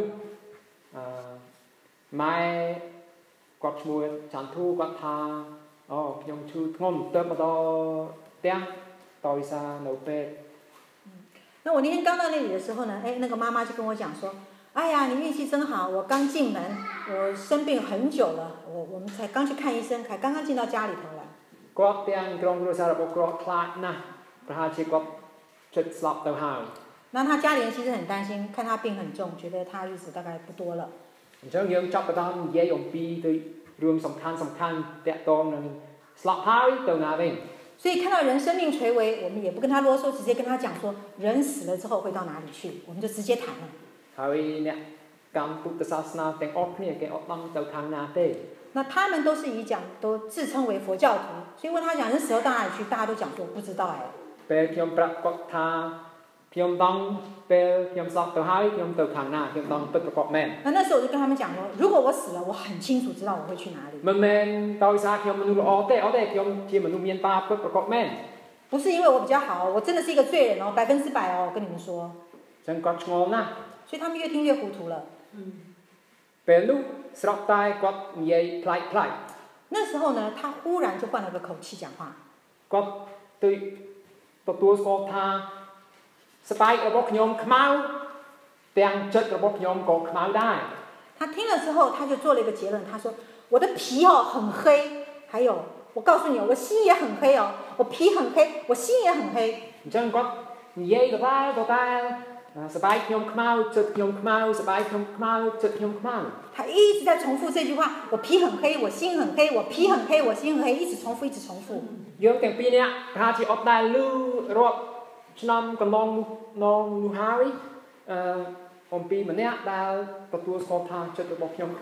ម៉ែគាត់ឈ្មោះច័ន្ទធូគាត់ថាខ្ញុំឈឺធ្ងន់ទៅមកដល់ផ្ទះដោយសារនៅពេល那我那天刚到那里的时候呢，那个妈妈就跟我讲说，哎呀，你运气真好，我刚进门，我生病很久了，我们才刚去看医生，才刚刚进到家里头来。 គាត់ទាំងក្រុមគ្រួសាររបស់គាត់ខ្លាចណាស់ប្រហែលជាគាត់ចិត្តស្លាប់ទៅហើយ那他家里人其实很担心，看他病很重，觉得他日子大概不多了。 អញ្ចឹងយើងចាប់ផ្ដើមនិយាយអំពីទៅរឿងសំខាន់តាក់ទងនឹងស្លាប់ហើយទៅណាវិញ所以看到人生命垂危，我们也不跟他啰嗦，直接跟他讲说，人死了之后会到哪里去，我们就直接谈了。 ហើយអ្នកកម្មពុទ្ធសាសនាទាំងអស់គ្នាគេអត់ដឹងទៅខាងណាទេ那他们都是都自称为佛教徒，所以问他讲人死后到哪里去，大家都讲说不知道ពេលខ្ញុំប្រាប់គាត់ថាខ្ញុំដឹងពេលខ្ញុំស្លាប់ទៅហើយខ្ញុំទៅខាងណាខ្ញុំដឹងពិតប្រាកដមែន那时候我就跟他们讲说，如果我死了，我很清楚知道我会去哪里。 មិនមែនដោយសារខ្ញុំមនុស្សល្អទេអត់ទេខ្ញុំជាមនុស្សមានបាបពិតប្រាកដមែន不是因为我比较好，我真的是一个罪人100%我跟你们说。 អញ្ចឹងគាត់ឆ្ងល់ណាស់所以他们越听越糊涂了。 ពេលនោះស្រាប់តែគាត់និយាយផ្លាច់那时候呢，他忽然就换了个口气讲话。 គាត់ទៅទទួលស្គាល់ថាស្បែករបស់ខ្ញុំខ្មៅទាំងចិត្តរបស់ខ្ញុំក៏ខ្មៅដែរ他听了之后，他就做了一个结论，他说我的皮很黑，还有我告诉你我心也很黑我皮很黑，我心也很黑。 អញ្ចឹងគាត់និយាយទៅតែស្បែកខ្ញុំខ្មៅចិត្តខ្ញុំខ្មៅស្បែកខ្ញុំខ្មៅចិត្តខ្ញុំខ្មៅ他一直在重复这句话，我皮很黑，我心很黑，我皮很黑，我心很黑，一直重复，一直重复。 យើងទាំងពីរនាក់ប្រហែលជាអត់ដែលឮរាប់ឆ្នាំកន្លងនោះហើយអំពីម្នាក់ដែលទទួលស្គាល់ថាចិត្តរបស់ខ្ញុំខ្មៅ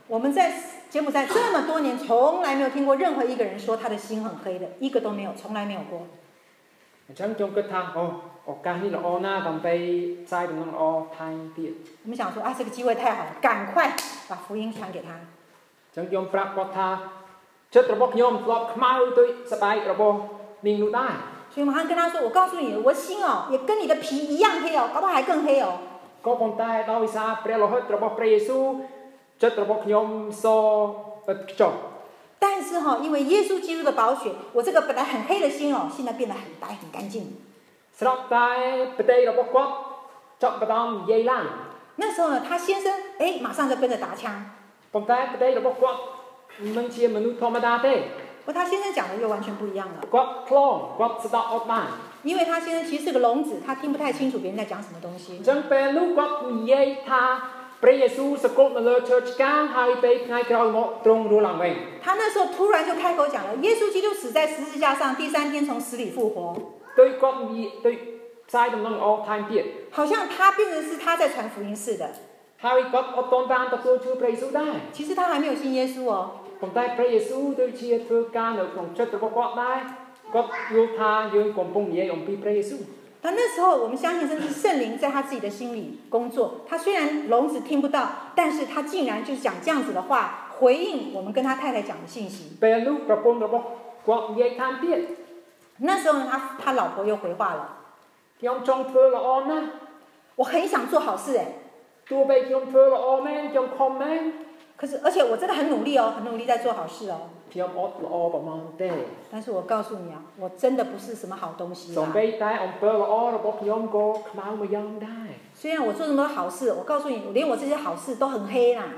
我们在柬埔寨这么多年，从来没有听过任何一个人说他的心很黑的，一个都没有，从来没有过。 Chẳng trong cái thang, cái này là o na, còn bây sai đồng năng o thanh tiệt. 我们想说啊，这个机会太好了，赶快把福音传给他。 Chẳng trong prap có tha, chất robot nhom flop khmau tôi spai robot mình nụ đai. 所以我马上跟他说，我告诉你，我心哦，也跟你的皮一样黑哦，搞不好还更黑哦。 Có con tai đau xa, pre lo hết robot pre Giêsu, chất robot nhom so cho. 但是哈、因为耶稣基督的宝血，我这个本来很黑的心哦，现在变得很白很干净。 Srop tai pete robot quát, chọn cái đom dây lan. 那时候呢，他先生哎，马上就跟着打枪。 Con tai pete robot quát, mình chia mình nuôi thoma đa thế. 不过他先生讲的又完全不一样了， Quát clone, quát stop out man. 因为他先生其实是个聋子，他听不太清楚别人在讲什么东西。 Chẳng pe lúc quát dây tha, pre Giêsu sẽ cốt mà lơ church can hai pe ngayក្រោយមកទ្រង់រស់ឡើងវិញ他那时候突然就开口讲了，耶稣基督死在十字架上，第3天从死里复活， Tôi quát tôi sai đồng năng o thanh tiệt. 好像他变成是他在传福音似的。 Hai quát o tôn ban tập tôi chưa pre Giêsuដែរ其实他还没有信耶稣哦。 ប៉ុន្តែ pre Giêsu ដូចជាធ្វើការនៅក្នុងចិត្តរបស់គាត់ដែរគាត់យល់ថាយើងកំពុងនិយាយអំពី pre Giêsu 但那时候我们相信，这是圣灵在他自己的心里工作。他虽然聋子听不到，但是他竟然就是讲这样子的话，回应我们跟他太太讲的信息。 ពេលនោះប្រពន្ធរបស់គាត់និយាយតាមទៀត那时候呢，他老婆又回话了ខ្ញុំចង់ធ្វើល្អណាស់我很想做好事哎， ទោះបីខ្ញុំធ្វើល្អមែនខ្ញុំខំមែន而且我真的很努力哦，很努力在做好事哦。 ខ្ញុំអត់ល្អប្រមាណទេ但是我告诉你啊，我真的不是什么好东西សូ啊。 ម្បីតែអំពើល្អរបស់ខ្ញុំក៏ខ្មៅមួយយ៉ាងដែរ虽然我做这么多好事，我告诉你，连我这些好事都很黑啦。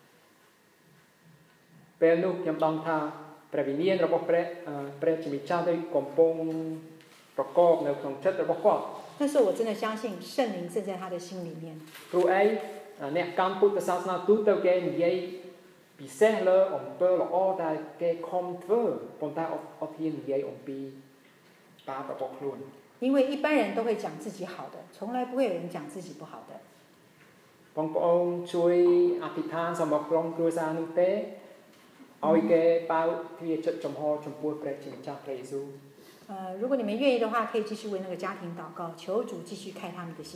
ពេលនោះខ្ញុំដឹងថាព្រះវិញ្ញាណរបស់ព្រះជាម្ចាស់ដូចកំពុងប្រកបនៅក្នុងចិត្តរបស់គាត់那时候我真的相信圣灵正在他的心里面。 ព្រោះអីអ្នកកម្មពុទ្ធសាសនាទូទៅគេនិយាយពិសេសលើអំពើល្អដែលគេខំធ្វើប៉ុន្តែអត់ហ៊ាននិយាយអំពីបាបរបស់ខ្លួន因为一般人都会讲自己好的，从来不会有人讲自己不好的。 បងប្អូនជួយអធិដ្ឋានសម្រាប់ក្រុមគ្រួសារនោះទេឲ្យគេបើកទ្វារចិត្តចំហចំពោះព្រះជាម្ចាស់ព្រះយេស៊ូវ如果你们愿意的话，可以继续为那个家庭祷告，求主继续开他们的心。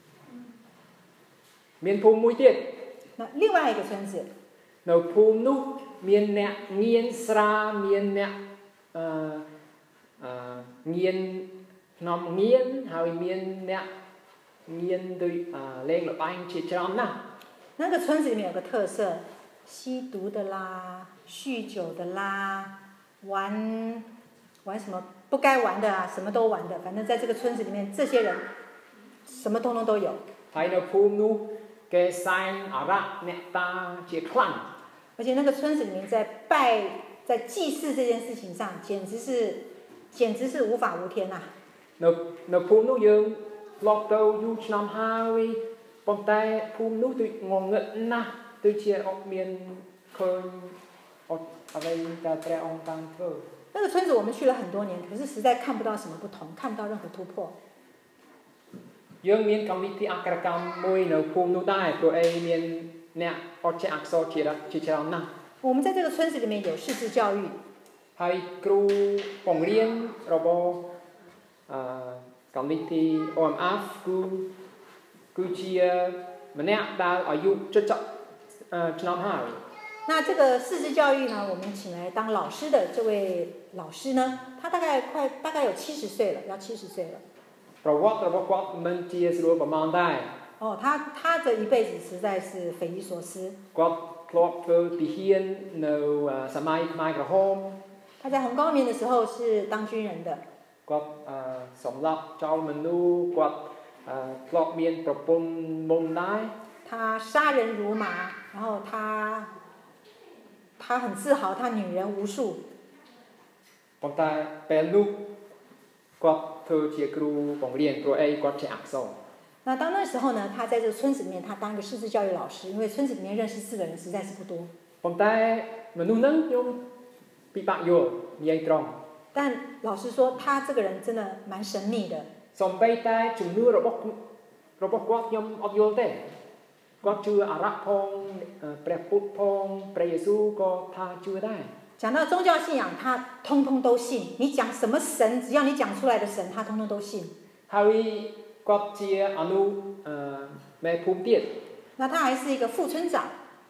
មានភូមិមួយទៀត那另外一个村子， នៅភូមិនោះមានអ្នកងៀនស្រាមានអ្នកងៀនក្នុងងៀនហើយមានអ្នកងៀនដូចលេងល្បែងជាច្រើនណាស់那个村子里面有个特色，吸毒的啦，酗酒的啦，玩什么不该玩的啊，什么都玩的，反正在这个村子里面，这些人什么通通都有。 ហើយនៅភូមិនោះគេសែងអារក្សអ្នកតាជាខ្លាំង而且那个村子里面在祭祀这件事情上，简直是无法无天呐、 នៅភូមិនោះយើងធ្លាប់ទៅយូរឆ្នាំហើយប៉ុន្តែភូមិនោះដូចងងឹតណាស់ដូចជាអត់មានឃើញអត់អ្វីដែលព្រះអង្គបានធ្វើ那个村子我们去了很多年，可是实在看不到什么不同，看不到任何突破。 យើងមានកម្មវិធីអក្សរកម្មមួយនៅភូមិនោះដែរព្រោះអីមានអ្នកអត់ចេះអក្សរជាច្រើនណាស់我们在这个村子里面有识字教育， ហើយគ្រូបង្រៀនរបស់កម្មវិធី OMF គឺជាម្នាក់ដែលអាយុ70ឆ្នាំហើយ那这个识字教育呢，我们请来当老师的这位老师呢，他大概有70岁了，要70岁了。 ប្រវត្តិរបស់គាត់មិនជាស្រួលប្រមាណដែរ哦，他的一辈子实在是匪夷所思。 គាត់ធ្លាប់ធ្វើទាហាននៅសម័យខ្មែរក្រហម他在红光明的时候是当军人的。 គាត់សម្លាប់ចោលមនុស្សគាត់ធ្លាប់មានប្រពន្ធមុនដែរ他杀人如麻，然后他很自豪，他女人无数。 ប៉ុន្តែពេលនោះគាត់ធ្វើជាគ្រូបង្រៀនព្រោះអីគាត់ចេះអក្សរ那到那时候呢，他在这个村子里面，他当一个识字教育老师，因为村子里面认识字的人实在是不多。 ប៉ុន្តែមនុស្សហ្នឹងខ្ញុំពិបាកយល់និយាយត្រង់但老师说，他这个人真的蛮神秘的。 សំបីតែជំនឿរបស់គាត់ខ្ញុំអត់យល់ទេ哦， គាត់ជឿអារក្សផងព្រះពុទ្ធផងព្រះយេស៊ូវក៏ថាជឿដែរ讲到宗教信仰，他通通都信。你讲什么神，只要你讲出来的神，他通通都信。 ហើយគាត់ជាអនុមេភូមិទៀត那他还是一个副村长。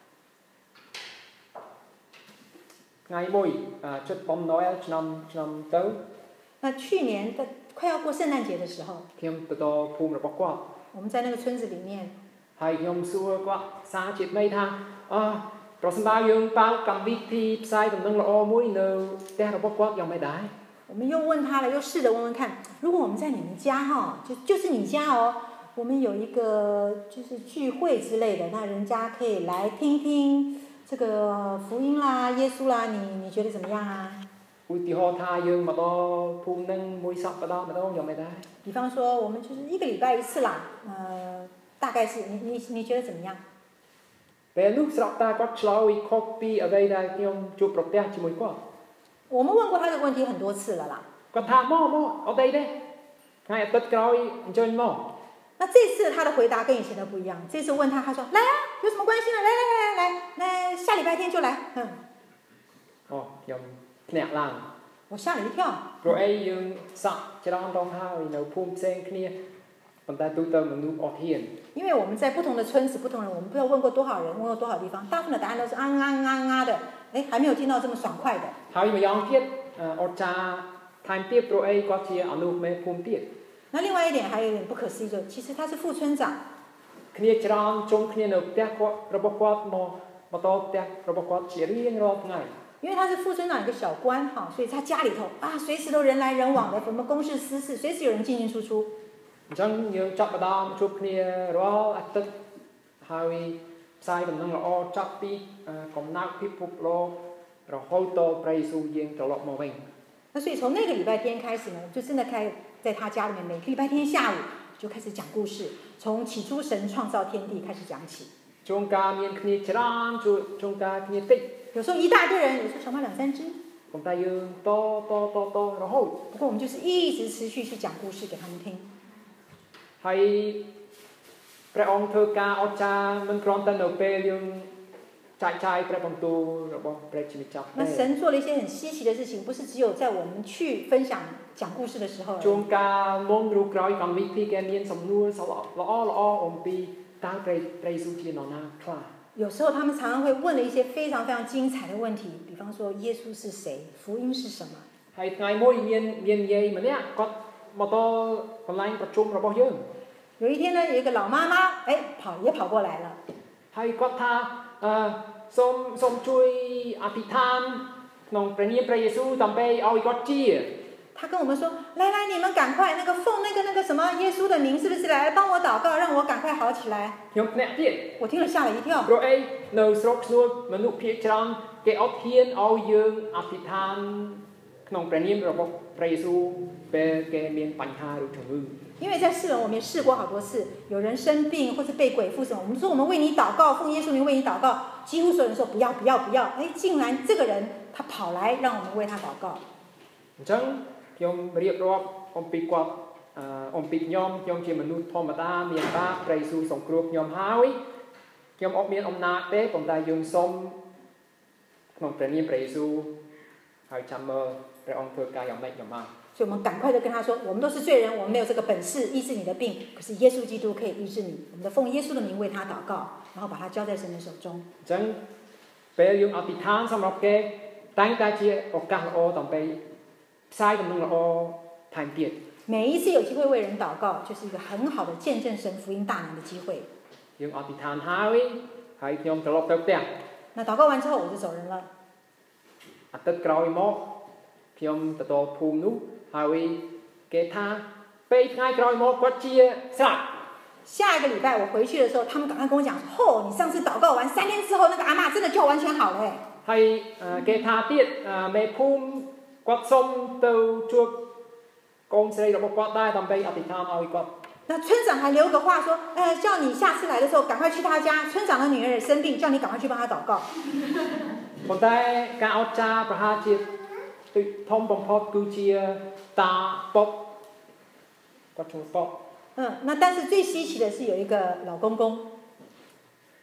ថ្ងៃមួយជិតបំណយឆ្នាំទៅ那去年的快要过圣诞节的时候， ខ្ញុំទៅដល់ភូមិរបស់គាត់我们在那个村子里面， ហើយខ្ញុំសួរគាត់សារជាតិមេថាប្រសិនបើយើងបើកកម្មវិធីផ្សាយដំណឹងល្អមួយនៅផ្ទះរបស់គាត់យ៉ាងម៉េចដែរ我们又问他了，又试着问问看，如果我们在你们家哈，就是你家哦，我们有一个就是聚会之类的，那人家可以来听听这个福音啦、耶稣啦，你觉得怎么样啊？ ឧទាហរណ៍ថាយើងមកដល់ភូមិនឹងមួយសប្តាហ៍ម្ដងយ៉ាងម៉េចដែរ比方说，我们就是一个礼拜一次啦，大概是你觉得怎么样？ ពេលនោះស្រាប់តែគាត់ឆ្លើយខុសពីអ្វីដែលខ្ញុំជួបប្រទះជាមួយគាត់我们问过他这个问题很多次了啦。 គាត់ថាមកអត់អីទេថ្ងៃអាទិត្យក្រោយអញ្ជើញមក那这次他的回答跟以前的不一样。这次问他，他说：“来啊，有什么关系呢？来，下礼拜天就来。” ខ្ញុំភ្នាក់ឡើង我吓了一跳。 ព្រោះអីយើងសាក់ច្រើនដងហើយនៅភូមិផ្សេងគ្នាប៉ុន្តែទូទៅមនុស្សអត់ហ៊ាន因为我们在不同的村子、不同人，我们不知道问过多少人，问过多少地方，大部分的答案都是啊的，哎，还没有听到这么爽快的。 ហើយម្យ៉ាងទៀតអត់ចាថែមទៀតព្រោះអីគាត់ជាអនុមេភូមិទៀត那另外一点还有一点不可思议，就其实他是副村长。 គ្នាច្រើនជុំគ្នានៅផ្ទះគាត់របស់គាត់មកដល់ផ្ទះរបស់គាត់ជារៀងរាល់ថ្ងៃ因为他是副村长一个小官哈，所以他家里头啊，随时都人来人往的，什么公事私事，随时有人进进出出。 អញ្ចឹងយើងចាប់ផ្ដើមជួបគ្នារាល់អាទិត្យហើយផ្សាយដំណឹងល្អចាប់ពីកំណើតពិភពលោករហូតដល់ព្រះយេស៊ូវយាងត្រឡប់មកវិញ那所以从那个礼拜天开始呢，就真的在他家里面，每个礼拜天下午就开始讲故事，从起初神创造天地开始讲起。 ជួនកាលមានគ្នាច្រើនជួនកាលគ្នាតិច有时候一大堆人，有时候小猫2、3只。 ប៉ុន្តែយើងតរហូត不过我们就是一直持续去讲故事给他们听。 ហើយព្រះអង្គធ្វើការអស្ចារ្យមិនគ្រាន់តែនៅពេលយើងចែកចាយព្រះបន្ទូលរបស់ព្រះជាម្ចាស់那神做了一些很稀奇的事情，不是只有在我们去分享讲故事的时候。 ជួនកាលមុនឬក្រោយកម្មវិធីគេមានសំណួរល្អអំពីតើព្រះយេស៊ូវជានរណាខ្លះ有时候他们常常会问了一些非常非常精彩的问题，比方说耶稣是谁，福音是什么。 ហើយថ្ងៃមួយមានយាយម្នាក់គាត់មកដល់កន្លែងប្រជុំរបស់យើង有一天呢，有一个老妈妈，哎，也跑过来了。 ហើយគាត់ថាសូមជួយអធិដ្ឋានក្នុងព្រះនាមព្រះយេស៊ូវដើម្បីឲ្យគាត់ជា他跟我们说：“来，你们赶快奉那个什么耶稣的名，是不是来帮我祷告，让我赶快好起来ខ្ញុំភ្នាក់ទៀត我听了吓了一跳。 ព្រោះអីនៅស្រុកស្នួលមនុស្សភាគច្រើនគេអត់ហ៊ានឲ្យយើងអធិដ្ឋានក្នុងព្រះនាមរបស់ព្រះយេស៊ូវពេលគេមានបញ្ហាឬជំងឺ因为在世人我们也试过好多次，有人生病或是被鬼附什么，我们说我们为你祷告，奉耶稣名为你祷告，几乎所有人说不要。哎，竟然这个人他跑来让我们为他祷告。 អញ្ចឹងខ្ញុំរៀបរាប់អំពីគាត់អំពីខ្ញុំជាមនុស្សធម្មតាមានបាបព្រះយេស៊ូវសង្គ្រោះខ្ញុំហើយខ្ញុំអត់មានអំណាចទេប៉ុន្តែយើងសូមក្នុងព្រះនាមព្រះយេស៊ូវហើយចាំមើលព្រះអង្គធ្វើការយ៉ាងម៉េចយ៉ាងម៉េច所以我们赶快的跟他说，我们都是罪人，我们没有这个本事医治你的病，可是耶稣基督可以医治你。我们的奉耶稣的名为他祷告，然后把他交在神的手中。 អញ្ចឹងពេលយើងអធិដ្ឋានសម្រាប់គេតែងតែជាឱកាសល្អដើម្បីផ្សាយដំណឹងល្អថែមទៀត每一次有机会为人祷告，就是一个很好的见证神福音大能的机会。 យើងអធិដ្ឋានហើយខ្ញុំត្រឡប់ទៅផ្ទះ那祷告完之后，我就走人了。 អាទិត្យក្រោយមកខ្ញុំទៅដល់ភូមិនោះហើយគេថាពេលថ្ងៃក្រោយមកគាត់ជាស្លាប់下一个礼拜我回去的时候，他们赶快跟我讲说：“你上次祷告完3天之后，那个阿嬷真的就完全好了。” ហើយគេថាទៀតមេភូមិគាត់សុំទៅជួបកូនស្រីរបស់គាត់ដែរដើម្បីអធិដ្ឋានឲ្យគាត់那村长还留个话说：“叫你下次来的时候赶快去他家，村长的女儿也生病，叫你赶快去帮他祷告。” ប៉ុន្តែការអស្ចារ្យប្រហែលជាធំបំផុតគឺជាតាប៉ុកគាត់ឈ្មោះប៉ុក那但是最稀奇的是有一个老公公，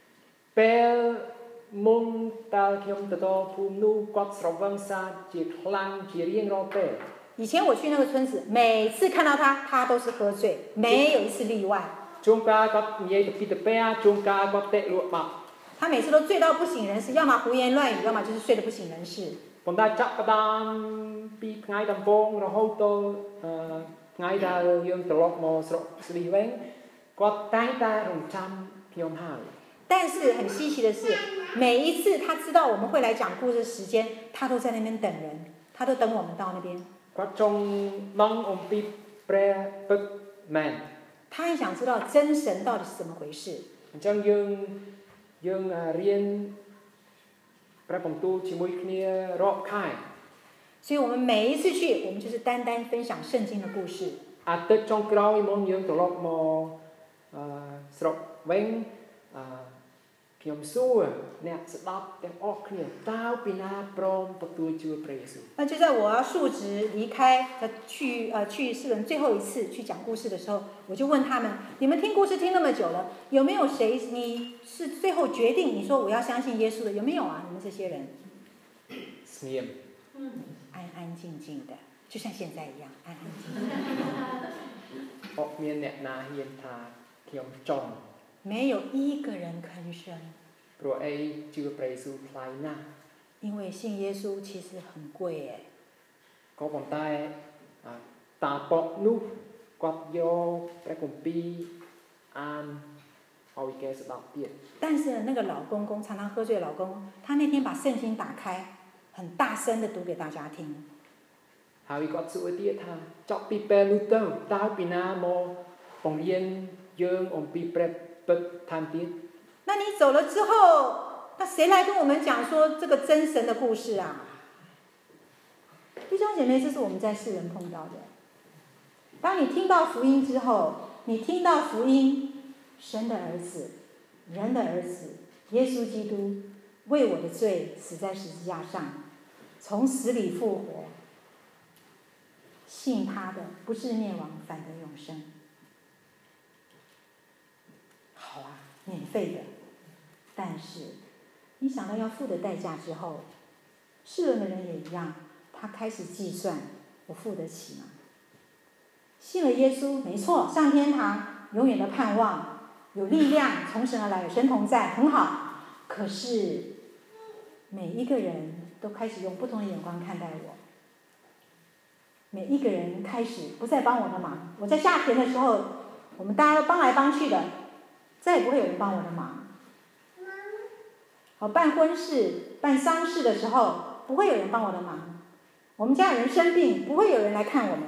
ពេលមុនតើខ្ញុំទៅដល់ភូមិនោះគាត់ស្រវឹងសាជាខ្លាំងជារៀងរាល់ពេល以前我去那个村子，每次看到他，他都是喝醉，没有一次例外。 ជួនកាលគាត់និយាយទៅពីទៅពះជួនកាលគាត់តិលក់បាត់他每次都醉到不省人事，要么胡言乱语，要么就是睡得不省人事。 ប៉ុន្តែចាប់ផ្ដើមពីថ្ងៃដំបូងរហូតដល់ថ្ងៃដែលយើងត្រឡប់មកស្រុកស្រីវិញគាត់តែងតែរំចាំខ្ញុំហើយ但是很稀奇的是，每一次他知道我们会来讲故事的时间，他都在那边等人，他都等我们到那边。 គាត់ចង់ដឹងអំពីព្រះពិតមែន他很想知道真神到底是怎么回事。 អញ្ចឹងយើងរៀនព្រះបន្ទូលជាមួយគ្នារាប់ខែ所以我们每一次去，我们就是单单分享圣经的故事。 អាទិត្យចុងក្រោយមុនយើងត្រឡប់មកស្រុកវិញខ្ញុំសួរអ្នកស្ដាប់ទាំងអស់គ្នាតើពីណាព្រមទទួលជួយព្រះយេស៊ូវ那就在我要述职离开去世人最后一次去讲故事的时候，我就问他们：你们听故事听那么久了，有没有谁你是最后决定你说我要相信耶稣的？有没有啊？你们这些人？ ស្ងៀម安安静静的，就像现在一样，安安静静。 អត់មានអ្នកណាហ៊ានថាខ្ញុំចង់没有一个人吭声， ព្រោះអីជឿព្រះយេស៊ូវថ្លៃណាស់因为信耶稣其实很贵哎。 ក៏ប៉ុន្តែតាប៉ុកនោះគាត់យកព្រះគម្ពីរអានឲ្យគេស្ដាប់ទៀត但是那个老公公常常喝醉的老公，他那天把圣经打开，很大声的读给大家听。 ហើយគាត់សួរទៀតថាចប់ពីពេលនោះទៅតើពីណាមកបង្រៀនយើងអំពីព្រះពិតថែមទៀត那你走了之后，那谁来跟我们讲说这个真神的故事啊？弟兄姐妹，这是我们在世人碰到的。当你听到福音之后，你听到福音，神的儿子，人的儿子，耶稣基督为我的罪死在十字架上，从死里复活，信他的不至灭亡，反得永生。好啊，免费的。但是你想到要付的代价之后，世人的人也一样，他开始计算，我付得起吗？信了耶稣，没错，上天堂，永远的盼望，有力量从神而来，有神同在，很好。可是每一个人都开始用不同的眼光看待我，每一个人开始不再帮我的忙。我在下田的时候，我们大家都帮来帮去的，再也不会有人帮我的忙。我办婚事、办丧事的时候，不会有人帮我的忙。我们家有人生病，不会有人来看我们。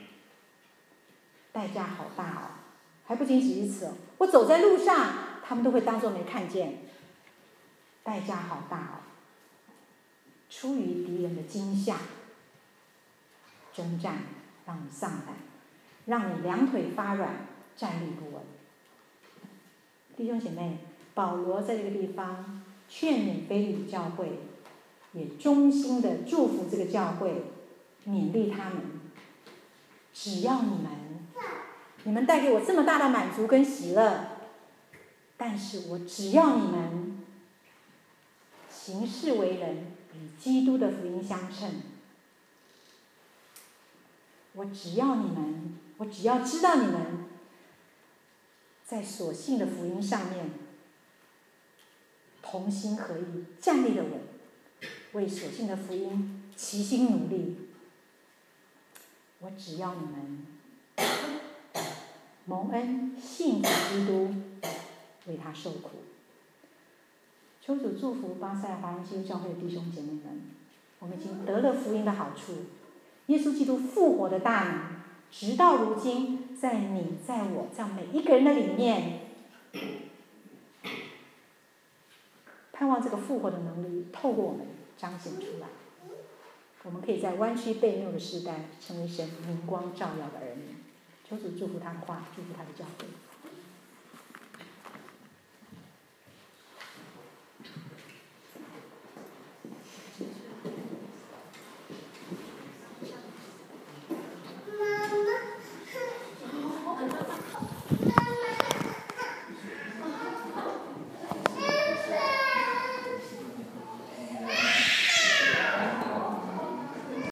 代价好大哦，还不仅止于此哦。我走在路上，他们都会当作没看见。代价好大哦。出于敌人的惊吓、征战，让你丧胆，让你两腿发软，站立不稳。弟兄姐妹，保罗在这个地方劝勉腓立比教会，也衷心的祝福这个教会，勉励他们。只要你们带给我这么大的满足跟喜乐，但是我只要你们行事为人与基督的福音相称。我只要知道你们在所信的福音上面同心合意，站立的稳，为所信的福音齐心努力。我只要你们蒙恩信服基督，为他受苦。求主祝福巴塞华人基督教会的弟兄姐妹们，我们已经得了福音的好处，耶稣基督复活的大能，直到如今在你在我在每一个人的里面，盼望这个复活的能力透过我们彰显出来，我们可以在弯曲悖谬的时代成为神明光照耀的儿女。求主祝福他的话，祝福他的教会。